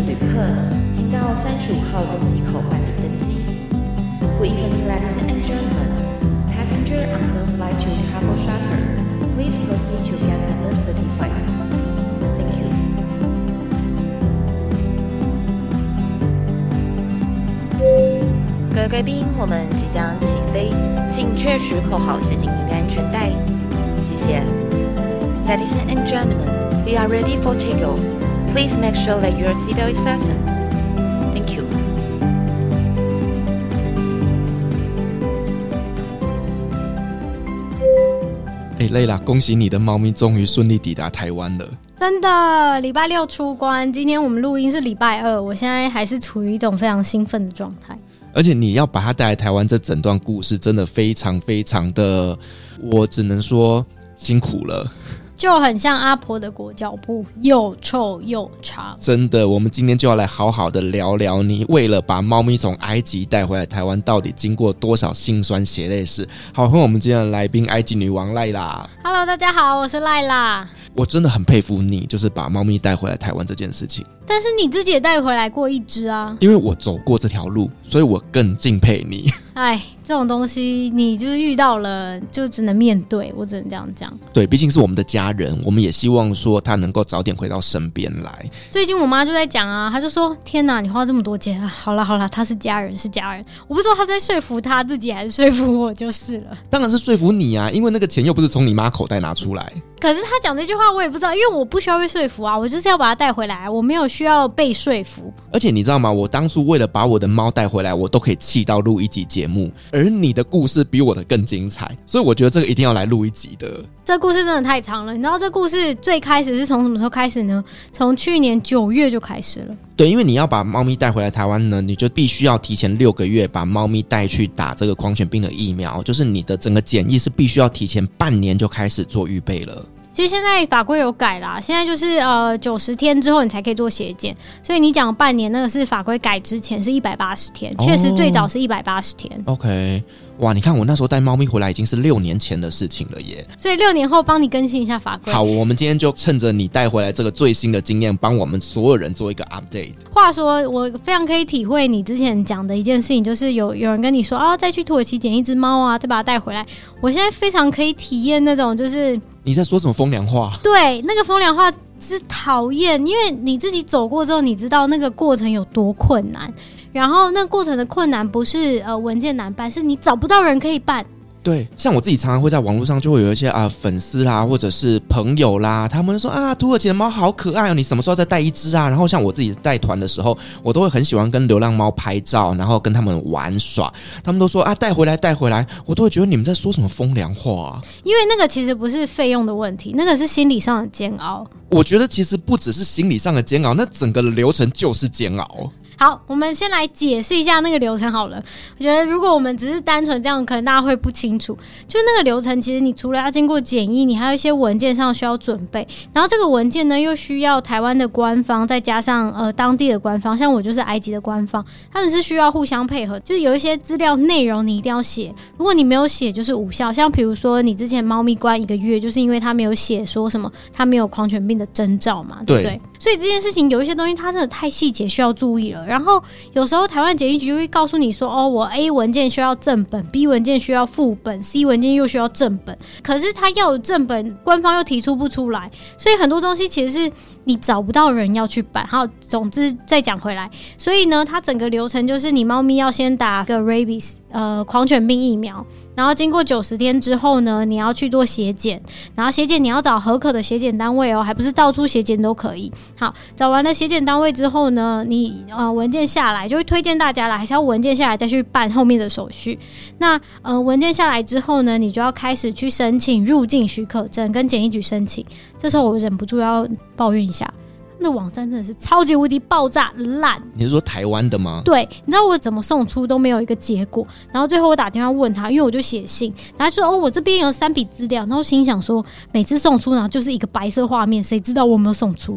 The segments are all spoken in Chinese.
旅客，请到35号登机口办理登机。Good evening, ladies and gentlemen. Passenger on the flight to Travel Charter, please proceed to gate number 35. Thank you. 各位贵宾，我们即将起飞，请确实扣好系紧您的安全带。谢谢。Ladies and gentlemen, we are ready for takeoff. Please make sure that your seatbelt is fastened. Thank you. 累啦，恭喜你的猫咪终于顺利抵达台湾了。 真的，礼拜六出关，今天我们录音是礼拜二，我现在还是处于一种非常兴奋的状态。 而且你要把它带来台湾，这整段故事真的非常非常的，我只能说辛苦了。 就很像阿婆的裹脚布，又臭又长。 真的，我们今天就要来好好的聊聊你为了把猫咪从埃及带回来台湾，到底经过多少辛酸血泪史。好，欢迎我们今天的来宾，埃及女王赖拉。 Hello， 大家好，我是赖拉。 我真的很佩服你，就是把猫咪带回来台湾这件事情。 但是你自己也带回来过一只啊。 因为我走过这条路，所以我更敬佩你。 哎，这种东西你就是遇到了，就只能面对，我只能这样讲。 对，毕竟是我们的家人，我们也希望说他能够早点回到身边来。 最近我妈就在讲啊，她就说：“天哪，你花这么多钱啊！好啦好啦，他是家人是家人。”我不知道她在说服他自己还是说服我就是了。 当然是说服你啊，因为那个钱又不是从你妈口袋拿出来。 可是他讲这句话我也不知道，因为我不需要被说服啊，我就是要把他带回来，我没有需要被说服。 而且你知道吗，我当初为了把我的猫带回来，我都可以气到录一集节目，而你的故事比我的更精彩，所以我觉得这个一定要来录一集的。 这故事真的太长了，你知道这故事最开始是从什么时候开始呢？从去年9月就开始了。 对，因为你要把猫咪带回来台湾呢，你就必须要提前6个月把猫咪带去打这个狂犬病的疫苗，就是你的整个检疫是必须要提前半年就开始做预备了。 其实现在法规有改啦，现在就是90天之后你才可以做血检，所以你讲半年那个是法规改之前是180天，确实最早是180天。 OK， 哇，你看我那时候带猫咪回来已经是6年前的事情了耶， 所以6年后帮你更新一下法规。 好，我们今天就趁着你带回来这个最新的经验，帮我们所有人做一个 update。 话说，我非常可以体会你之前讲的一件事情，就是有人跟你说啊，再去土耳其捡一只猫啊，再把它带回来。我现在非常可以体验那种就是你在说什么风凉话？ 对，那个风凉话是讨厌，因为你自己走过之后，你知道那个过程有多困难。然后那过程的困难不是文件难办，是你找不到人可以办。 对，像我自己常常会在网络上就会有一些粉丝啦，或者是朋友啦，他们就说啊，土耳其的猫好可爱哦，你什么时候再带一只啊？然后像我自己带团的时候，我都会很喜欢跟流浪猫拍照，然后跟他们玩耍。他们都说啊，带回来带回来，我都会觉得你们在说什么风凉话啊？ 因为那个其实不是费用的问题，那个是心理上的煎熬。 我觉得其实不只是心理上的煎熬，那整个流程就是煎熬。 好，我们先来解释一下那个流程好了。我觉得如果我们只是单纯这样，可能大家会不清楚。就那个流程，其实你除了要经过检疫，你还有一些文件上需要准备。然后这个文件呢，又需要台湾的官方，再加上当地的官方，像我就是埃及的官方，他们是需要互相配合。就是有一些资料内容你一定要写，如果你没有写，就是无效。像比如说你之前猫咪关1个月，就是因为他没有写说什么他没有狂犬病的征兆嘛，对不对？所以这件事情有一些东西它真的太细节，需要注意了。然后有时候台湾检疫局会告诉你说，哦，我 A 文件需要正本， B 文件需要副本， C 文件又需要正本，可是他要有正本，官方又提出不出来，所以很多东西其实是你找不到人要去办。好，总之再讲回来，所以呢，它整个流程就是你猫咪要先打个 rabies 狂犬病疫苗，然后经过90天之后呢，你要去做血检，然后血检你要找合可的血检单位哦，还不是到处血检都可以。好，找完了血检单位之后呢，你文件下来就会推荐大家啦，还是要文件下来再去办后面的手续。那文件下来之后呢，你就要开始去申请入境许可证，跟检疫局申请。这时候我忍不住要抱怨一下，那网站真的是超级无敌爆炸烂。 你是说台湾的吗？ 对，你知道我怎么送出都没有一个结果，然后最后我打电话问他，因为我就写信，然后他说哦，我这边有3笔资料，然后心想说每次送出然后就是一个白色画面，谁知道我有没有送出啊？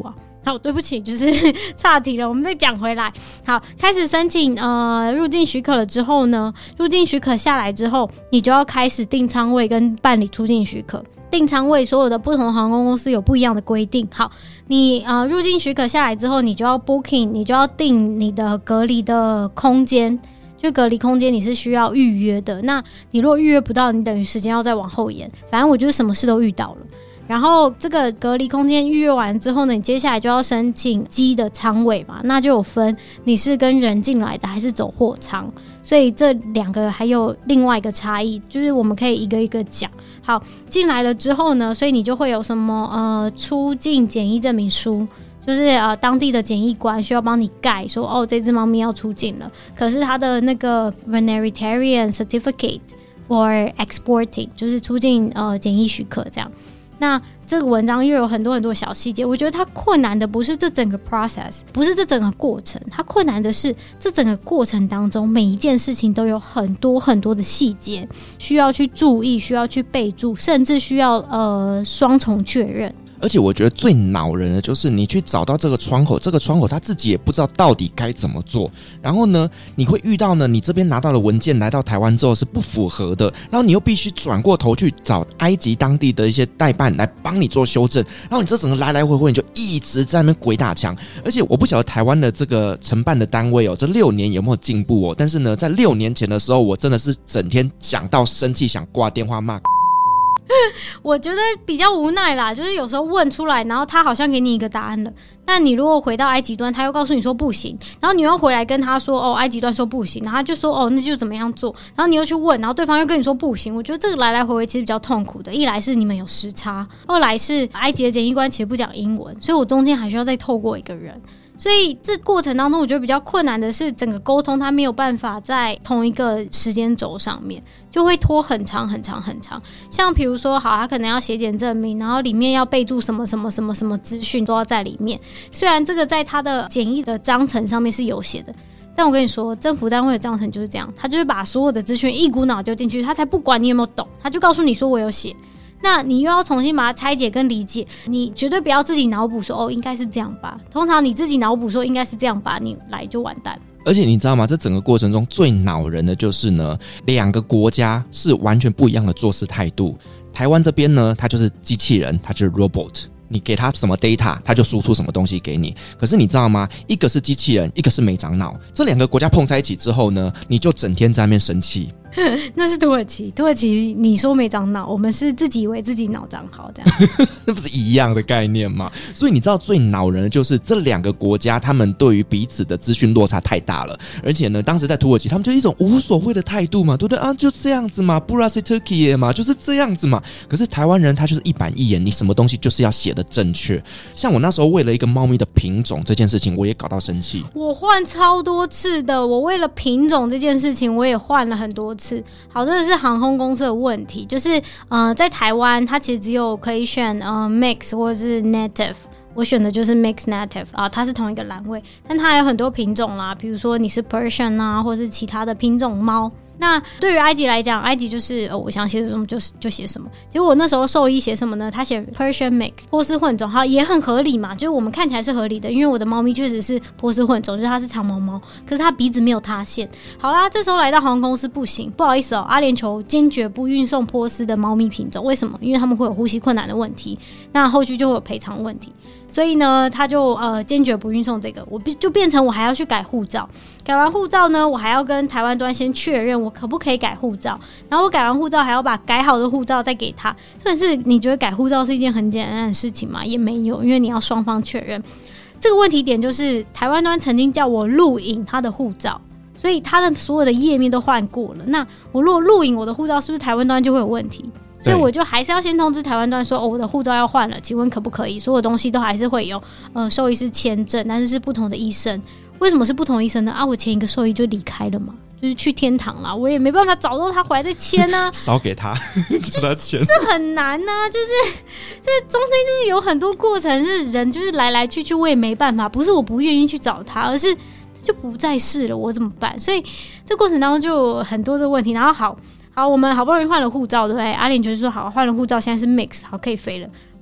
好，对不起，就是岔题了，我们再讲回来。好，开始申请入境许可了之后呢，入境许可下来之后，你就要开始订舱位跟办理出境许可。订舱位所有的不同的航空公司有不一样的规定。好，你入境许可下来之后，你就要 booking， 你就要订你的隔离的空间。就隔离空间你是需要预约的，那你如果预约不到，你等于时间要再往后延。反正我就是什么事都遇到了。然后这个隔离空间预约完之后呢，你接下来就要申请机的舱位嘛，那就有分你是跟人进来的还是走货舱，所以这两个还有另外一个差异，就是我们可以一个一个讲。好，进来了之后呢，所以你就会有什么出境检疫证明书，就是当地的检疫官需要帮你盖说哦这只猫咪要出境了，可是它的那个 Veterinarian Certificate for Exporting 就是出境检疫许可这样。那这个文章又有很多很多小细节，我觉得它困难的不是这整个 process， 不是这整个过程，它困难的是这整个过程当中每一件事情都有很多很多的细节需要去注意，需要去备注，甚至需要双重确认。 而且我觉得最恼人的就是你去找到这个窗口，这个窗口他自己也不知道到底该怎么做，然后呢你会遇到呢你这边拿到的文件来到台湾之后是不符合的，然后你又必须转过头去找埃及当地的一些代办来帮你做修正，然后你这整个来来回回你就一直在那边鬼打墙。而且我不晓得台湾的这个承办的单位这6年有没有进步但是呢在6年前的时候我真的是整天讲到生气，想挂电话骂我觉得比较无奈啦，就是有时候问出来，然后他好像给你一个答案了，那你如果回到埃及端，他又告诉你说不行，然后你又回来跟他说哦，埃及端说不行，然后他就说哦，那就怎么样做，然后你又去问，然后对方又跟你说不行。我觉得这个来来回回其实比较痛苦的，一来是你们有时差，二来是埃及的检疫官其实不讲英文，所以我中间还需要再透过一个人。所以这过程当中我觉得比较困难的是整个沟通它没有办法在同一个时间轴上面，就会拖很长很长很长。像比如说好，他可能要写检证明，然后里面要备注什么什么什么什么资讯都要在里面，虽然这个在他的检疫的章程上面是有写的，但我跟你说政府单位的章程就是这样，他就是把所有的资讯一股脑丢进去，他才不管你有没有懂，他就告诉你说我有写，那你又要重新把它拆解跟理解，你绝对不要自己脑补说哦应该是这样吧，通常你自己脑补说应该是这样吧，你来就完蛋。 而且你知道吗，这整个过程中最恼人的就是呢2个国家是完全不一样的做事态度。台湾这边呢它就是机器人，它就是 robot，你给他什么 data 他就输出什么东西给你。可是你知道吗，一个是机器人，一个是没长脑，这2个国家碰在一起之后呢，你就整天在那边生气。 那是土耳其，土耳其你说没长脑，我们是自己以为自己脑长好这样那不是一样的概念吗？所以你知道最恼人的就是这2个国家他们对于彼此的资讯落差太大了。而且呢当时在土耳其他们就一种无所谓的态度嘛，对不对啊，就这样子嘛， Burası Türkiye 嘛，就是这样子嘛。可是台湾人他就是一板一眼，你什么东西就是要写的正确。像我那时候为了一个猫咪的品种这件事情我也搞到生气， 我换超多次的，我为了品种这件事情我也换了很多次。好，这个是航空公司的问题，就是在台湾它其实只有可以选mix 或者是 native， 我选的就是 mix native 它是同一个栏位，但它还有很多品种啦，比如说你是 Persian 或是其他的品种猫。那对于埃及来讲，埃及就是我想写什么就写什么。结果我那时候兽医写什么呢？他写 Persian mix 波斯混种，好也很合理嘛，就是我们看起来是合理的，因为我的猫咪确实是波斯混种，就是它是长毛猫，可是它鼻子没有塌陷。好啦，这时候来到航空公司不行，不好意思阿联酋坚决不运送波斯的猫咪品种，为什么？因为他们会有呼吸困难的问题，那后续就会有赔偿问题。所以呢他就坚决不运送这个，我就变成我还要去改护照，改完护照呢我还要跟台湾端先确认我可不可以改护照，然后我改完护照还要把改好的护照再给他。但是你觉得改护照是一件很简单的事情吗？也没有，因为你要双方确认。这个问题点就是台湾端曾经叫我录影他的护照，所以他的所有的页面都换过了，那我如果录影我的护照是不是台湾端就会有问题？所以我就还是要先通知台湾端说我的护照要换了，请问可不可以？所有东西都还是会有兽医师签证，但是是不同的医生。为什么是不同医生呢？我前一个兽医就离开了嘛，就是去天堂啦，我也没办法找到他回来再签啊， 少给他就他签， 这很难啊，就是这中间就是有很多过程，是人就是来来去去，我也没办法，不是我不愿意去找他，而是就不在世了，我怎么办？所以这过程当中就有很多这个问题。然后好，我们好不容易换了护照，对不对？阿联酋就说好，换了护照，现在是 mix， 好可以飞了。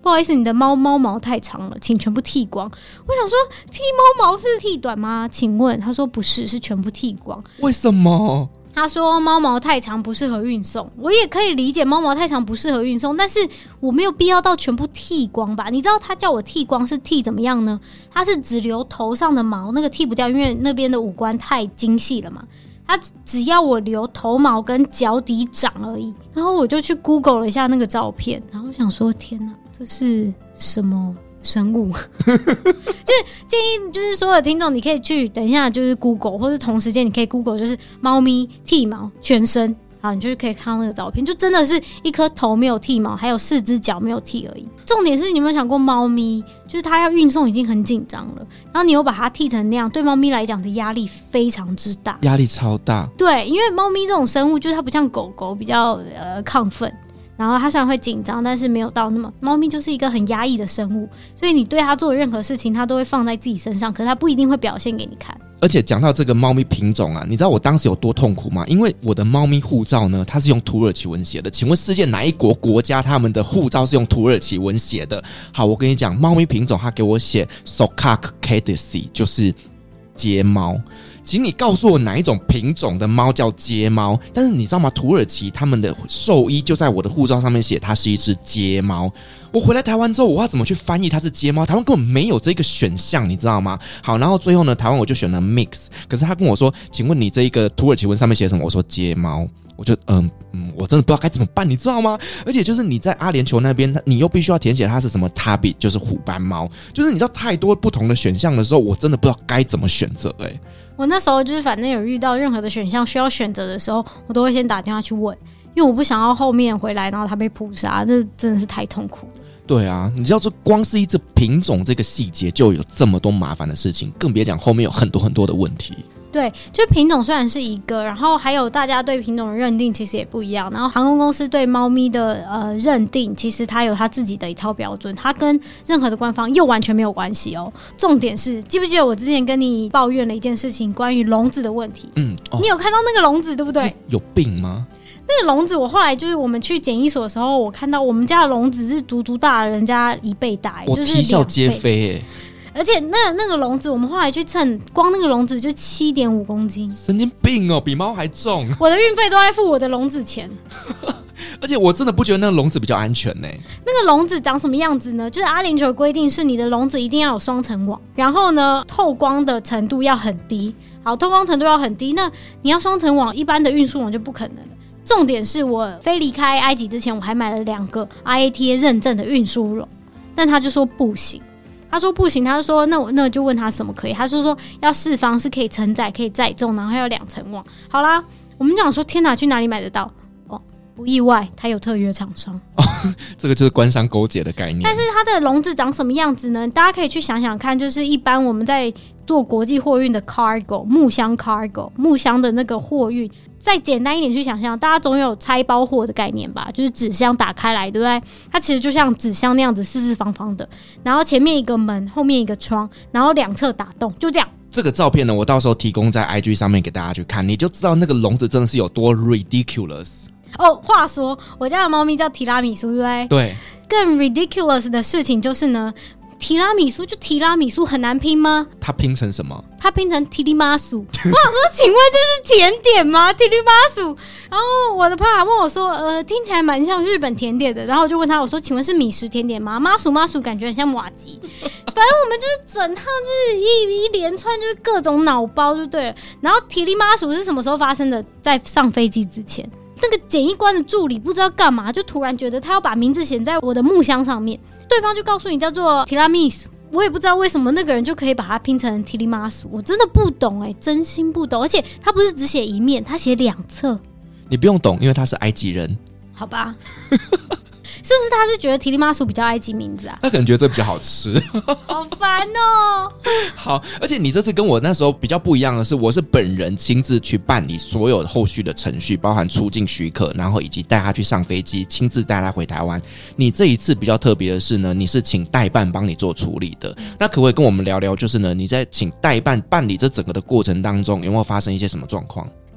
不好意思，你的猫毛太长了，请全部剃光。我想说剃猫毛是剃短吗？请问他说不是，是全部剃光。 为什么？ 他说猫毛太长不适合运送，我也可以理解猫毛太长不适合运送，但是我没有必要到全部剃光吧？你知道他叫我剃光是剃怎么样呢？他是只留头上的毛，那个剃不掉，因为那边的五官太精细了嘛。他只要我留头毛跟脚底长而已。然后我就去 Google 了一下那个照片，然后想说天哪，这是什么生物？就是建议就是所有的听众你可以去等一下就是 Google， 或是同时间你可以 Google 就是猫咪剃毛全身，好，你就可以看到那个照片，就真的是一颗头没有剃毛，还有4只脚没有剃而已。重点是你有没有想过猫咪就是它要运送已经很紧张了，然后你又把它剃成那样，对猫咪来讲的压力非常之大， 压力超大。 对，因为猫咪这种生物就是它不像狗狗比较亢奋，然后它虽然会紧张，但是没有到那么，猫咪就是一个很压抑的生物，所以你对它做的任何事情它都会放在自己身上，可是它不一定会表现给你看。 而且讲到这个猫咪品种啊，你知道我当时有多痛苦吗？因为我的猫咪护照呢，它是用土耳其文写的。请问世界哪一国家他们的护照是用土耳其文写的？好，我跟你讲，猫咪品种它给我写 Sokak Kedisi， 就是街猫。请你告诉我哪一种品种的猫叫街猫？但是你知道吗？土耳其他们的兽医就在我的护照上面写它是一只街猫。我回来台湾之后，我要怎么去翻译它是街猫？台湾根本没有这个选项，你知道吗？好，然后最后呢，台湾我就选了 mix。可是他跟我说，请问你这一个土耳其文上面写什么？我说街猫。我就我真的不知道该怎么办，你知道吗？而且就是你在阿联酋那边，你又必须要填写它是什么 tabby， 就是虎斑猫。就是你知道太多不同的选项的时候，我真的不知道该怎么选择。 我那时候就是反正有遇到任何的选项需要选择的时候，我都会先打电话去问，因为我不想要后面回来然后它被扑杀，这真的是太痛苦了。 对啊，你知道这光是一只品种这个细节就有这么多麻烦的事情，更别讲后面有很多很多的问题。 对，就品种虽然是一个，然后还有大家对品种的认定其实也不一样，然后航空公司对猫咪的认定其实它有它自己的一套标准，它跟任何的官方又完全没有关系哦。重点是记不记得我之前跟你抱怨了一件事情，关于笼子的问题？你有看到那个笼子对不对？ 有病吗？ 那个笼子我后来就是我们去检疫所的时候，我看到我们家的笼子是足足大人家1倍大， 我就是啼笑皆非而且那个笼子，我们后来去称，光那个笼子就7.5公斤， 神经病哦，比猫还重。 我的运费都在付我的笼子钱。 而且我真的不觉得那个笼子比较安全呢。 那个笼子长什么样子呢？就是阿联酋的规定是你的笼子一定要有双层网，然后呢透光的程度要很低。好，透光程度要很低，那你要双层网，一般的运输网就不可能了。重点是我飞离开埃及之前，我还买了2个 IATA 认证的运输笼，但他就说不行。他说不行，他就说那就问他什么可以，他说要4方是可以承载可以载重，然后还有2层网。好啦，我们讲说天哪，去哪里买得到？哦，不意外，他有特约厂商。 这个就是官商勾结的概念。 但是它的笼子长什么样子呢？大家可以去想想看，就是一般我们在做国际货运的 cargo 木箱 cargo 木箱的那个货运。再简单一点去想象，大家总有拆包货的概念吧，就是纸箱打开来，对不对？它其实就像纸箱那样子，四四方方的，然后前面一个门，后面一个窗，然后2侧打洞，就这样。 这个照片呢，我到时候提供在 IG 上面给大家去看，你就知道那个笼子真的是有多 ridiculous。 哦，话说我家的猫咪叫提拉米苏，对不对？ 对。更 ridiculous 的事情就是呢，提拉米苏就提拉米苏，很难拼吗？ 它拼成什么？ 它拼成提里马苏。我想说，请问这是甜点吗？提里马苏。然后我的朋友还问我说，听起来蛮像日本甜点的。然后我就问他，我说，请问是米食甜点吗？马苏感觉很像瓦吉。反正我们就是整趟就是一连串就是各种脑包就对了。然后提里马苏是什么时候发生的？在上飞机之前。那个检疫官的助理不知道干嘛，就突然觉得他要把名字写在我的木箱上面，对方就告诉你叫做提拉米苏，我也不知道为什么那个人就可以把它拼成提里马苏，我真的不懂真心不懂，而且他不是只写一面，他写2侧。 你不用懂，因为他是埃及人。 好吧。是不是他是觉得提里马苏比较埃及名字啊？ 他可能觉得这比较好吃。 好烦哦。 好，而且你这次跟我那时候比较不一样的是，我是本人亲自去办理所有后续的程序，包含出境许可，然后以及带他去上飞机，亲自带他回台湾。你这一次比较特别的是呢，你是请代办帮你做处理的。那可不可以跟我们聊聊，就是呢，你在请代办办理这整个的过程当中，有没有发生一些什么状况？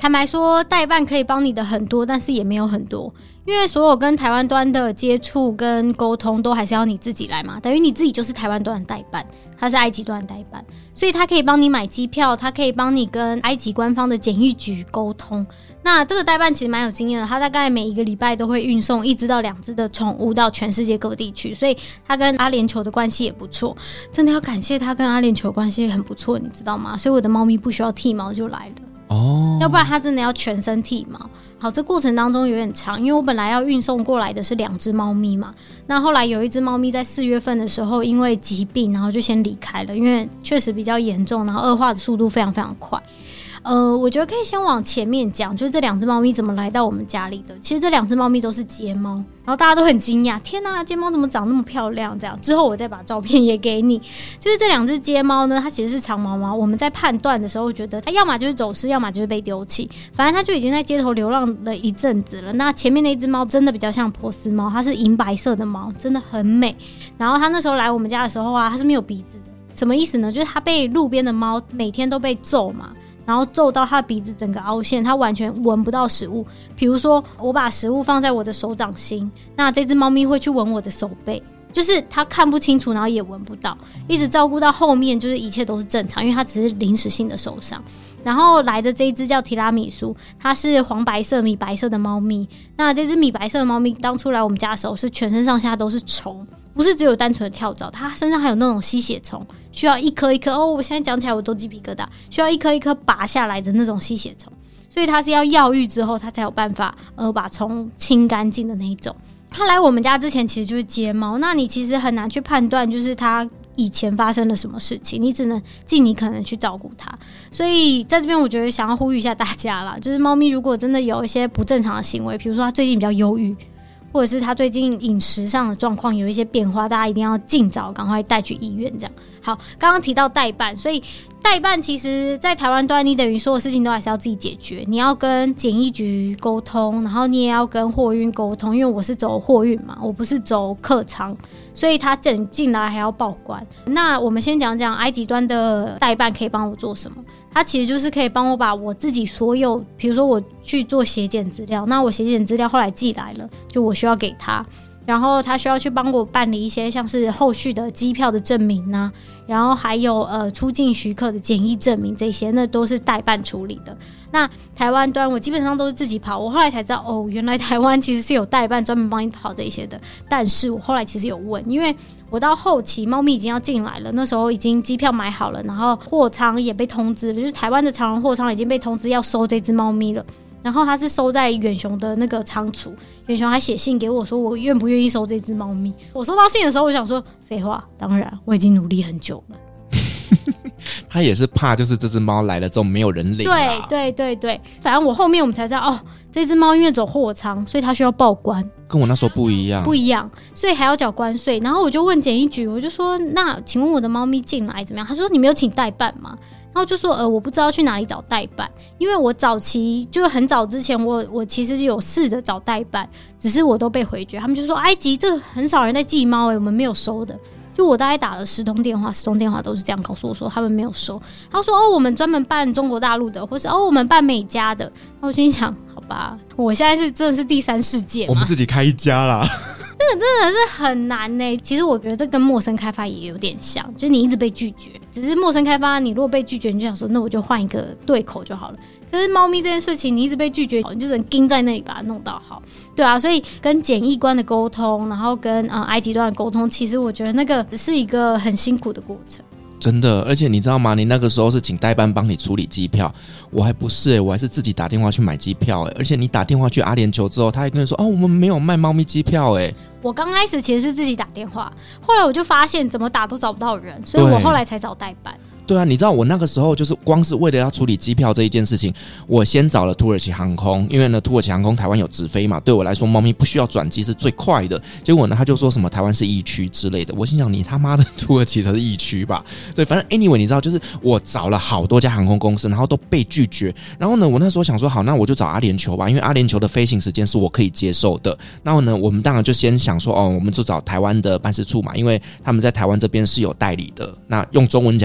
坦白说，代办可以帮你的很多，但是也没有很多，因为所有跟台湾端的接触跟沟通都还是要你自己来嘛，等于你自己就是台湾端的代办，他是埃及端的代办，所以他可以帮你买机票，他可以帮你跟埃及官方的检疫局沟通。那这个代办其实蛮有经验的，他大概每一个礼拜都会运送1只到2只的宠物到全世界各地去，所以他跟阿联酋的关系也不错，真的要感谢他跟阿联酋关系很不错，你知道吗？所以我的猫咪不需要剃毛就来了哦，要不然它真的要全身剃毛。好，这过程当中有点长，因为我本来要运送过来的是2只猫咪嘛，那后来有一只猫咪在4月份的时候因为疾病，然后就先离开了，因为确实比较严重，然后恶化的速度非常非常快。我觉得可以先往前面讲，就是这2只猫咪怎么来到我们家里的。其实这2只猫咪都是街猫，然后大家都很惊讶，天哪，街猫怎么长那么漂亮？这样之后我再把照片也给你。就是这2只街猫呢，它其实是长毛猫。我们在判断的时候觉得它要么就是走失，要么就是被丢弃，反正它就已经在街头流浪了一阵子了。那前面那只猫真的比较像波斯猫，它是银白色的猫，真的很美。然后它那时候来我们家的时候啊，它是没有鼻子的。什么意思呢？就是它被路边的猫每天都被揍嘛，然后揍到他的鼻子整个凹陷，他完全闻不到食物。比如说我把食物放在我的手掌心，那这只猫咪会去闻我的手背，就是它看不清楚，然后也闻不到，一直照顾到后面就是一切都是正常，因为它只是临时性的受伤。然后来的这一只叫提拉米苏，它是黄白色米白色的猫咪。那这只米白色的猫咪当初来我们家的时候是全身上下都是虫，不是只有单纯的跳蚤，它身上还有那种吸血虫，需要一颗一颗我现在讲起来我都鸡皮疙瘩，需要一颗一颗拔下来的那种吸血虫，所以它是要药浴之后它才有办法把虫清干净的那一种。它来我们家之前其实就是街猫，那你其实很难去判断就是它以前发生了什么事情，你只能尽你可能去照顾它。所以在这边我觉得想要呼吁一下大家啦，就是猫咪如果真的有一些不正常的行为，比如说它最近比较忧郁，或者是他最近饮食上的状况有一些变化，大家一定要尽早赶快带去医院这样。好，刚刚提到代办，所以代办其实在台湾端你等于所有事情都还是要自己解决，你要跟检疫局沟通，然后你也要跟货运沟通，因为我是走货运嘛，我不是走客舱，所以他进来还要报关。那我们先讲讲埃及端的代办可以帮我做什么。他其实就是可以帮我把我自己所有，比如说我去做血检资料，那我血检资料后来寄来了，就我需要给他，然后他需要去帮我办理一些像是后续的机票的证明啊，然后还有出境许可的检疫证明，这些那都是代办处理的。那台湾端我基本上都是自己跑，我后来才知道原来台湾其实是有代办专门帮你跑这些的。但是我后来其实有问，因为我到后期猫咪已经要进来了，那时候已经机票买好了，然后货仓也被通知了，就是台湾的长荣货仓已经被通知要收这只猫咪了。然后他是收在远雄的那个仓储，远雄还写信给我说我愿不愿意收这只猫咪。我收到信的时候我想说废话，当然我已经努力很久了。 他也是怕就是这只猫来了之后没有人领啊。 对，反正我后面我们才知道这只猫因为走货仓，所以它需要报关， 跟我那时候不一样， 所以还要缴关税。然后我就问检疫局，我就说那请问我的猫咪进来怎么样？他说你没有请代办吗？然后就说我不知道去哪里找代办，因为我早期就很早之前我其实有试着找代办，只是我都被回绝。他们就说埃及这很少人在寄猫我们没有收的。就我大概打了10通电话，10通电话都是这样告诉我说他们没有收。他说我们专门办中国大陆的，或是我们办美加的。然后我心想好吧，我现在真的是第三世界嘛， 我们自己开一家啦。 这个真的是很难欸。其实我觉得这跟陌生开发也有点像，就是你一直被拒绝，只是陌生开发你如果被拒绝你就想说那我就换一个对口就好了。可是猫咪这件事情你一直被拒绝，你就只能盯在那里把它弄到好。对啊，所以跟检疫官的沟通，然后跟埃及端的沟通，其实我觉得那个是一个很辛苦的过程。 真的，而且你知道吗？你那个时候是请代办帮你处理机票，我还不是我还是自己打电话去买机票而且你打电话去阿联酋之后，他还跟你说我们没有卖猫咪机票我刚开始其实是自己打电话，后来我就发现怎么打都找不到人，所以我后来才找代办。 对啊，你知道我那个时候就是光是为了要处理机票这一件事情，我先找了土耳其航空，因为呢土耳其航空台湾有直飞嘛，对我来说猫咪不需要转机是最快的。结果呢他就说什么台湾是疫区之类的，我心想你他妈的土耳其才是疫区吧。对，反正 anyway 你知道就是我找了好多家航空公司，然后都被拒绝。然后呢我那时候想说好，那我就找阿联酋吧，因为阿联酋的飞行时间是我可以接受的。然后呢我们当然就先想说我们就找台湾的办事处嘛，因为他们在台湾这边是有代理的，那用中文讲也比较清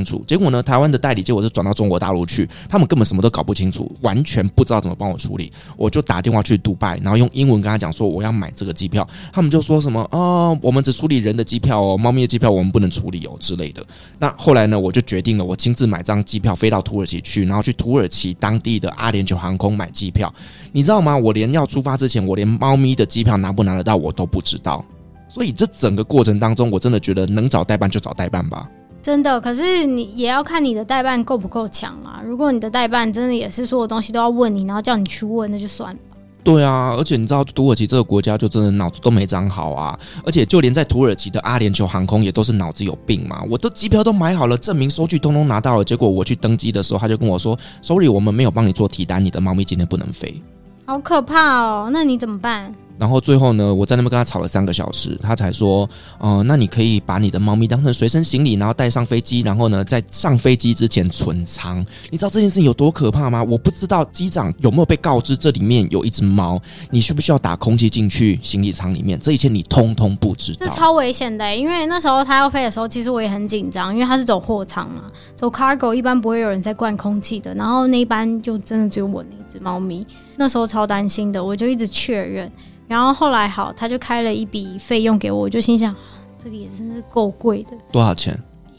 清楚。结果呢，台湾的代理结果是转到中国大陆去，他们根本什么都搞不清楚，完全不知道怎么帮我处理。我就打电话去杜拜，然后用英文跟他讲说我要买这个机票，他们就说什么我们只处理人的机票哦，猫咪的机票我们不能处理哦之类的。那后来呢，我就决定了，我亲自买张机票飞到土耳其去，然后去土耳其当地的阿联酋航空买机票。你知道吗？我连要出发之前，我连猫咪的机票拿不拿得到我都不知道。所以这整个过程当中，我真的觉得能找代办就找代办吧。 真的，可是你也要看你的代办够不够强啊。如果你的代办真的也是所有东西都要问你，然后叫你去问，那就算了吧。 对啊，而且你知道土耳其这个国家就真的脑子都没长好啊，而且就连在土耳其的阿联酋航空也都是脑子有病嘛。我的机票都买好了，证明收据通通拿到了，结果我去登机的时候，他就跟我说 ：“Sorry， 我们没有帮你做提单，你的猫咪今天不能飞。” 好可怕哦！那你怎么办？ 然后最后呢，我在那边跟他吵了3个小时，他才说，那你可以把你的猫咪当成随身行李，然后带上飞机，然后呢，在上飞机之前存仓。你知道这件事情有多可怕吗？我不知道机长有没有被告知这里面有一只猫，你需不需要打空气进去行李舱里面？这一切你通通不知道。 这超危险的，因为那时候他要飞的时候，其实我也很紧张，因为他是走货舱嘛，走 cargo 一般不会有人在灌空气的，然后那一班就真的只有我那一只猫咪，那时候超担心的，我就一直确认。然后后来好，他就开了一笔费用给我，我就心想，这个也真是够贵的。 多少钱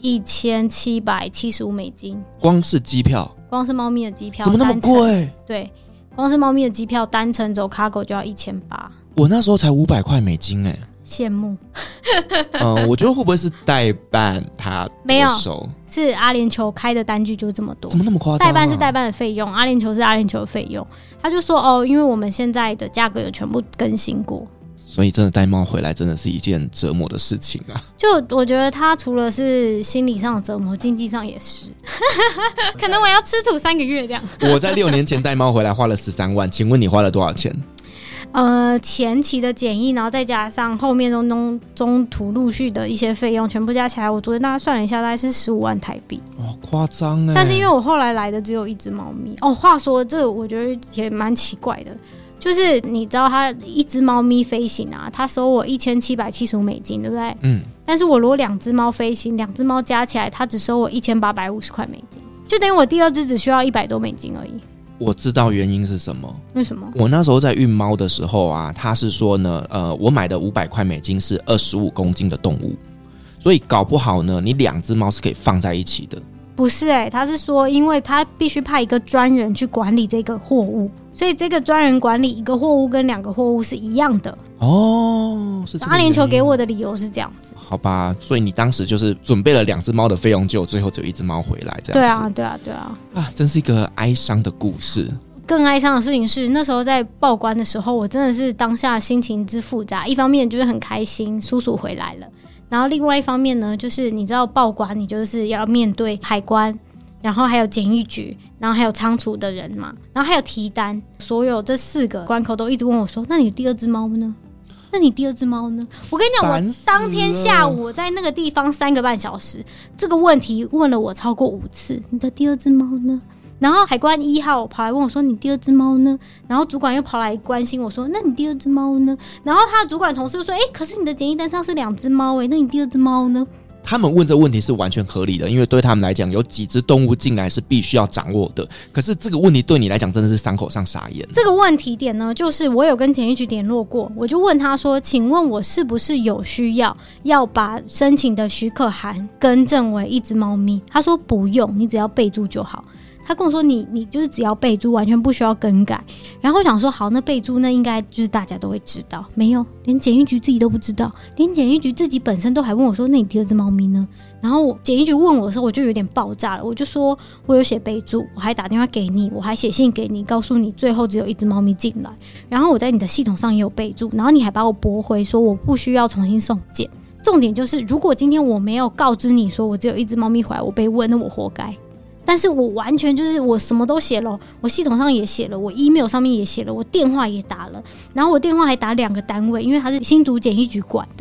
？1775美金， 光是机票， 光是猫咪的机票， 怎么那么贵？ 对，光是猫咪的机票单程走 cargo 就要1800。 我那时候才500块美金哎。 羡慕。 我觉得会不会是代办他没有，是阿联酋开的单据就这么多。 怎么那么夸张？ 代办是代办的费用，阿联酋是阿联酋的费用。他就说因为我们现在的价格有全部更新过。 所以真的带猫回来真的是一件折磨的事情啊。 就我觉得他除了是心理上的折磨，经济上也是。可能我要吃土3个月这样。 我在6年前带猫回来花了13万，请问你花了多少钱？ 前期的检疫，然后再加上后面中途陆续的一些费用，全部加起来，我昨天大概算了一下，大概是15万台币。 夸张欸！ 但是因为我后来来的只有一只猫咪话说这个我觉得也蛮奇怪的，就是你知道它一只猫咪飞行啊，它收我1775美金，对不对？但是我如果2只猫飞行，2只猫加起来，它只收我1850块美金，就等于我第2只只需要100多美金而已。 我知道原因是什么。 为什么？ 我那时候在运猫的时候啊，他是说呢，我买的500块美金是25公斤的动物，所以搞不好呢，你2只猫是可以放在一起的。 不是他是说，因为他必须派一个专人去管理这个货物，所以这个专人管理一个货物跟2个货物是一样的。 是这个原因。 阿联酋给我的理由是这样子。 好吧，所以你当时就是准备了2只猫的费用，结果最后只有1只猫回来，这样子。 对啊， 真是一个哀伤的故事。 更哀伤的事情是，那时候在报关的时候，我真的是当下心情之复杂。一方面就是很开心，叔叔回来了，然后另外一方面呢，就是你知道报关，你就是要面对海关，然后还有检疫局，然后还有仓储的人嘛，然后还有提单，所有这4个关口都一直问我说：“那你第2只猫呢？那你第2只猫呢？”我跟你讲，我当天下午我在那个地方3个半小时，这个问题问了我超过5次。你的第2只猫呢？然后海关1号跑来问我说：“你第2只猫呢？”然后主管又跑来关心我说：“那你第2只猫呢？”然后他的主管同事就说：“可是你的检疫单上是2只猫那你第2只猫呢？” 他们问这个问题是完全合理的，因为对他们来讲，有几只动物进来是必须要掌握的。可是这个问题对你来讲真的是伤口上撒盐。 这个问题点呢，就是我有跟检疫局联络过，我就问他说：“请问我是不是有需要把申请的许可函更正为1只猫咪？”他说：“不用，你只要备注就好。”他跟我说你就是只要备注，完全不需要更改。然后我想说好，那备注那应该就是大家都会知道。没有，连检疫局自己都不知道，连检疫局自己本身都还问我说：“那你第2只猫咪呢？”然后检疫局问我的时候，我就有点爆炸了。我就说我有写备注，我还打电话给你，我还写信给你，告诉你最后只有1只猫咪进来。然后我在你的系统上也有备注，然后你还把我驳回说我不需要重新送件。重点就是，如果今天我没有告知你说我只有1只猫咪回来，我被问，那我活该。但是我完全就是我什么都写了，我系统上也写了，我 email 上面也写了，我电话也打了，然后我电话还打2个单位，因为它是新竹检疫局管的，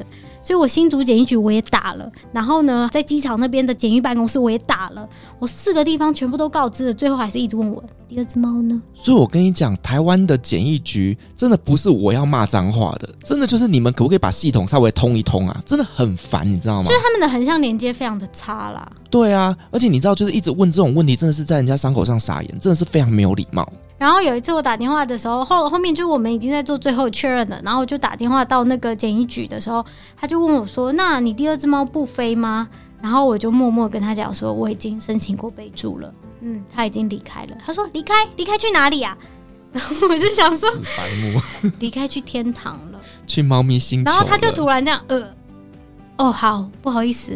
所以我新竹检疫局我也打了，然后呢在机场那边的检疫办公室我也打了，我4个地方全部都告知了，最后还是一直问我第二只猫呢。 所以我跟你讲，台湾的检疫局真的不是我要骂脏话的，真的就是你们可不可以把系统稍微通一通啊？真的很烦，你知道吗？ 就是他们的横向连接非常的差啦。 对啊，而且你知道，就是一直问这种问题，真的是在人家伤口上撒盐，真的是非常没有礼貌。 然后有一次我打电话的时候，后面就我们已经在做最后确认了，然后我就打电话到那个检疫局的时候，他就问我说：“那你第二只猫不飞吗？”然后我就默默跟他讲说：“我已经申请过备注了，他已经离开了。”他说：“离开去哪里啊？”然后我就想说：“ 白目， 离开去天堂了， 去猫咪星球了。” 然后他就突然这样，哦，好，不好意思。